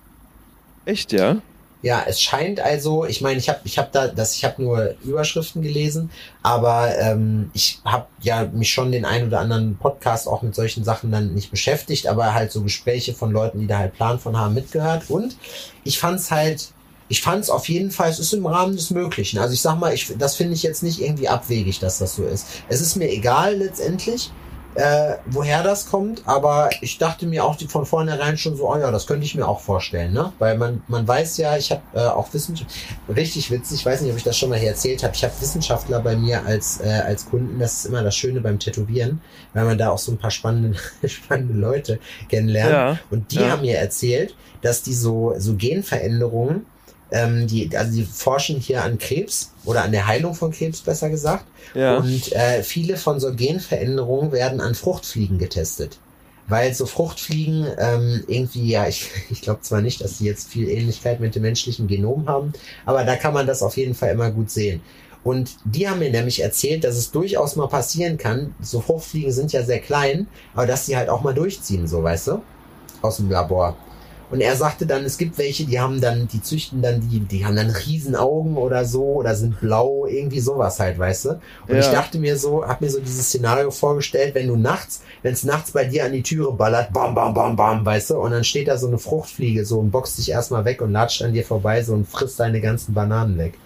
Echt, ja? Ja, es scheint also, ich meine, ich habe ich hab da, das, ich habe nur Überschriften gelesen, aber ähm, ich habe ja mich schon den ein oder anderen Podcast auch mit solchen Sachen dann nicht beschäftigt, aber halt so Gespräche von Leuten, die da halt Plan von haben, mitgehört. Und ich fand's halt, ich fand's auf jeden Fall, es ist im Rahmen des Möglichen. Also ich sag mal, ich, das finde ich jetzt nicht irgendwie abwegig, dass das so ist. Es ist mir egal letztendlich, äh, woher das kommt, aber ich dachte mir auch die, von vornherein schon so, oh ja, das könnte ich mir auch vorstellen, ne? Weil man man weiß ja, ich habe äh, auch Wissenschaft, richtig witzig, ich weiß nicht, ob ich das schon mal hier erzählt habe, ich habe Wissenschaftler bei mir als äh, als Kunden, das ist immer das Schöne beim Tätowieren, weil man da auch so ein paar spannende spannende Leute kennenlernt. Ja, Und die ja. haben mir erzählt, dass die so so Genveränderungen, ähm, die also die forschen hier an Krebs oder an der Heilung von Krebs, besser gesagt. Ja. Und äh, viele von so Genveränderungen werden an Fruchtfliegen getestet. Weil so Fruchtfliegen ähm, irgendwie, ja, ich, ich glaube zwar nicht, dass sie jetzt viel Ähnlichkeit mit dem menschlichen Genom haben, aber da kann man das auf jeden Fall immer gut sehen. Und die haben mir nämlich erzählt, dass es durchaus mal passieren kann, so Fruchtfliegen sind ja sehr klein, aber dass sie halt auch mal durchziehen, so, weißt du, aus dem Labor. Und er sagte dann, es gibt welche, die haben dann, die züchten dann, die, die haben dann Riesenaugen oder so, oder sind blau, irgendwie sowas halt, weißt du? Und Ja. ich dachte mir so, hab mir so dieses Szenario vorgestellt, wenn du nachts, wenn es nachts bei dir an die Türe ballert, bam, bam, bam, bam, weißt du? Und dann steht da so eine Fruchtfliege so und boxt dich erstmal weg und latscht an dir vorbei so und frisst deine ganzen Bananen weg.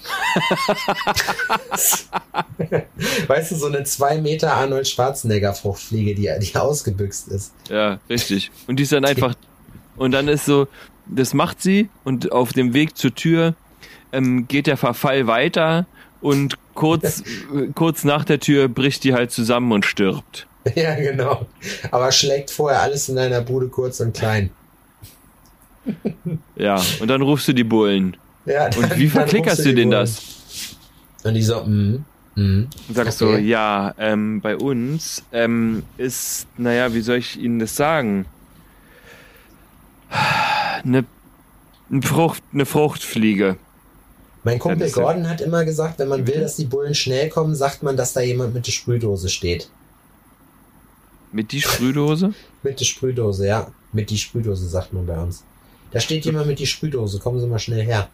Weißt du, so eine zwei Meter Arnold Schwarzenegger Fruchtfliege, die, die ausgebüxt ist. Ja, richtig. Und die ist dann einfach, und dann ist so, das macht sie und auf dem Weg zur Tür ähm, geht der Verfall weiter und kurz, kurz nach der Tür bricht die halt zusammen und stirbt. Ja, genau. Aber schlägt vorher alles in deiner Bude kurz und klein. Ja, und dann rufst du die Bullen. Ja, dann, und wie verklickerst du denen das? Und die so, mhm. Mhm. Und sagst okay. so, ja, ähm, bei uns ähm, ist, naja, wie soll ich Ihnen das sagen? Eine, eine, Frucht, eine Fruchtfliege. Mein Kumpel Ja, Gordon hat immer gesagt, wenn man will, dass die Bullen schnell kommen, sagt man, dass da jemand mit der Sprühdose steht. Mit die Sprühdose? Mit der Sprühdose, ja. Mit die Sprühdose, sagt man bei uns. Da steht jemand mit die Sprühdose, kommen Sie mal schnell her.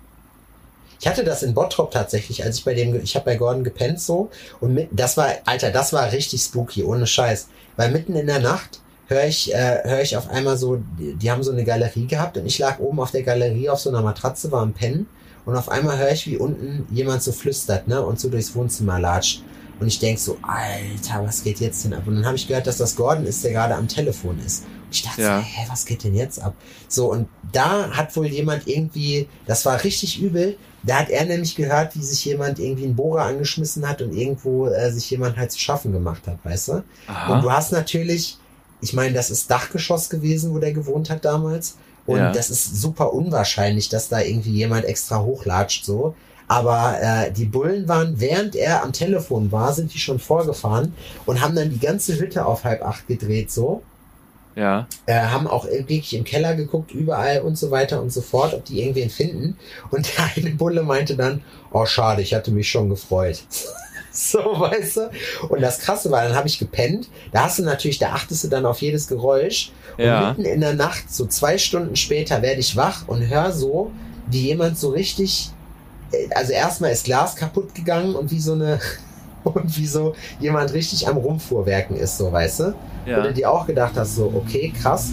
Ich hatte das in Bottrop tatsächlich, als ich bei dem, ich habe bei Gordon gepennt so und mit, das war, Alter, das war richtig spooky, ohne Scheiß. Weil mitten in der Nacht höre ich, äh, höre ich auf einmal so, die, die haben so eine Galerie gehabt und ich lag oben auf der Galerie auf so einer Matratze, war am Pennen und auf einmal höre ich, wie unten jemand so flüstert, ne, und so durchs Wohnzimmer latscht. Und ich denk so, Alter, was geht jetzt denn ab? Und dann habe ich gehört, dass das Gordon ist, der gerade am Telefon ist. Und ich dachte, ja. so, hä, was geht denn jetzt ab? So, und da hat wohl jemand irgendwie, das war richtig übel, da hat er nämlich gehört, wie sich jemand irgendwie einen Bohrer angeschmissen hat und irgendwo äh, sich jemand halt zu schaffen gemacht hat, weißt du? Aha. Und du hast natürlich, ich meine, das ist Dachgeschoss gewesen, wo der gewohnt hat damals. Und ja. das ist super unwahrscheinlich, dass da irgendwie jemand extra hochlatscht, so. Aber äh, die Bullen waren, während er am Telefon war, sind die schon vorgefahren und haben dann die ganze Hütte auf halb acht gedreht, so. Ja. Äh, haben auch wirklich im Keller geguckt, überall und so weiter und so fort, ob die irgendwen finden. Und der eine Bulle meinte dann, oh schade, ich hatte mich schon gefreut. So, weißt du? Und das Krasse war, dann habe ich gepennt. Da hast du natürlich, da achtest du dann auf jedes Geräusch. Und ja. mitten in der Nacht, so zwei Stunden später, werde ich wach und höre so, wie jemand so richtig, also erstmal ist Glas kaputt gegangen und wie so eine, und wie so jemand richtig am Rumfuhrwerken ist, so, weißt du? Ja. Und du dir auch gedacht hast, so, okay, krass.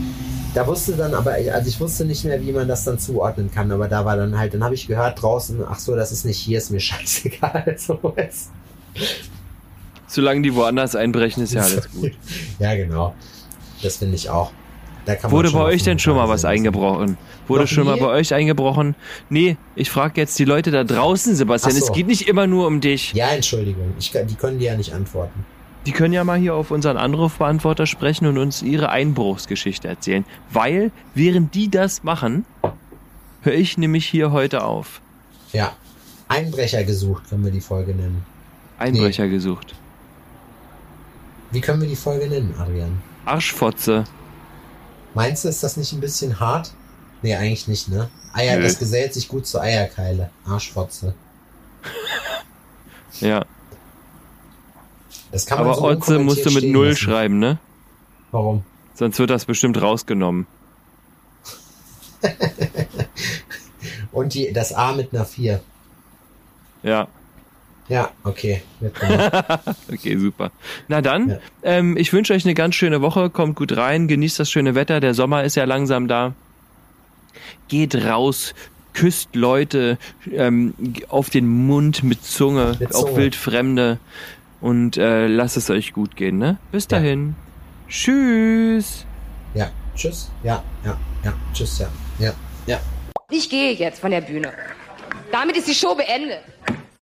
Da wusste dann aber, also ich wusste nicht mehr, wie man das dann zuordnen kann, aber da war dann halt, dann habe ich gehört draußen, ach so, das ist nicht hier, ist mir scheißegal, so, weißt du? Solange die woanders einbrechen, ist ja alles gut. Ja, genau. Das finde ich auch. Da kann man Wurde schon bei auf euch jeden denn schon Fall mal was sehen. eingebrochen? Wurde Noch schon mal nie? bei euch eingebrochen? Nee, ich frage jetzt die Leute da draußen, Sebastian. Ach so. Es geht nicht immer nur um dich. Ja, Entschuldigung. Ich, kann- die können dir ja nicht antworten. Die können ja mal hier auf unseren Anrufbeantworter sprechen und uns ihre Einbruchsgeschichte erzählen. Weil, während die das machen, höre ich nämlich hier heute auf. Ja. Einbrecher gesucht, können wir die Folge nennen. Einbrecher gesucht. Wie können wir die Folge nennen, Adrian? Arschfotze. Meinst du, ist das nicht ein bisschen hart? Nee, eigentlich nicht, ne? Eier, Nö. das gesellt sich gut zu Eierkeile. Arschfotze. Ja. Das kann man Aber so Otze unkommentiert musst du mit stehen Null lassen. schreiben, ne? Warum? Sonst wird das bestimmt rausgenommen. Und die, das A mit einer vier. Ja. Ja, okay. Wird gemacht. Okay, super. Na dann, Ja. ähm, ich wünsche euch eine ganz schöne Woche. Kommt gut rein, genießt das schöne Wetter. Der Sommer ist ja langsam da. Geht raus, küsst Leute ähm, auf den Mund mit Zunge, Mit auch Zunge. Wildfremde. Und äh, lasst es euch gut gehen, ne? Bis dahin. Tschüss. Ja, tschüss. Ja, ja, ja, tschüss, ja. Ja, ja. Ich gehe jetzt von der Bühne. Damit ist die Show beendet.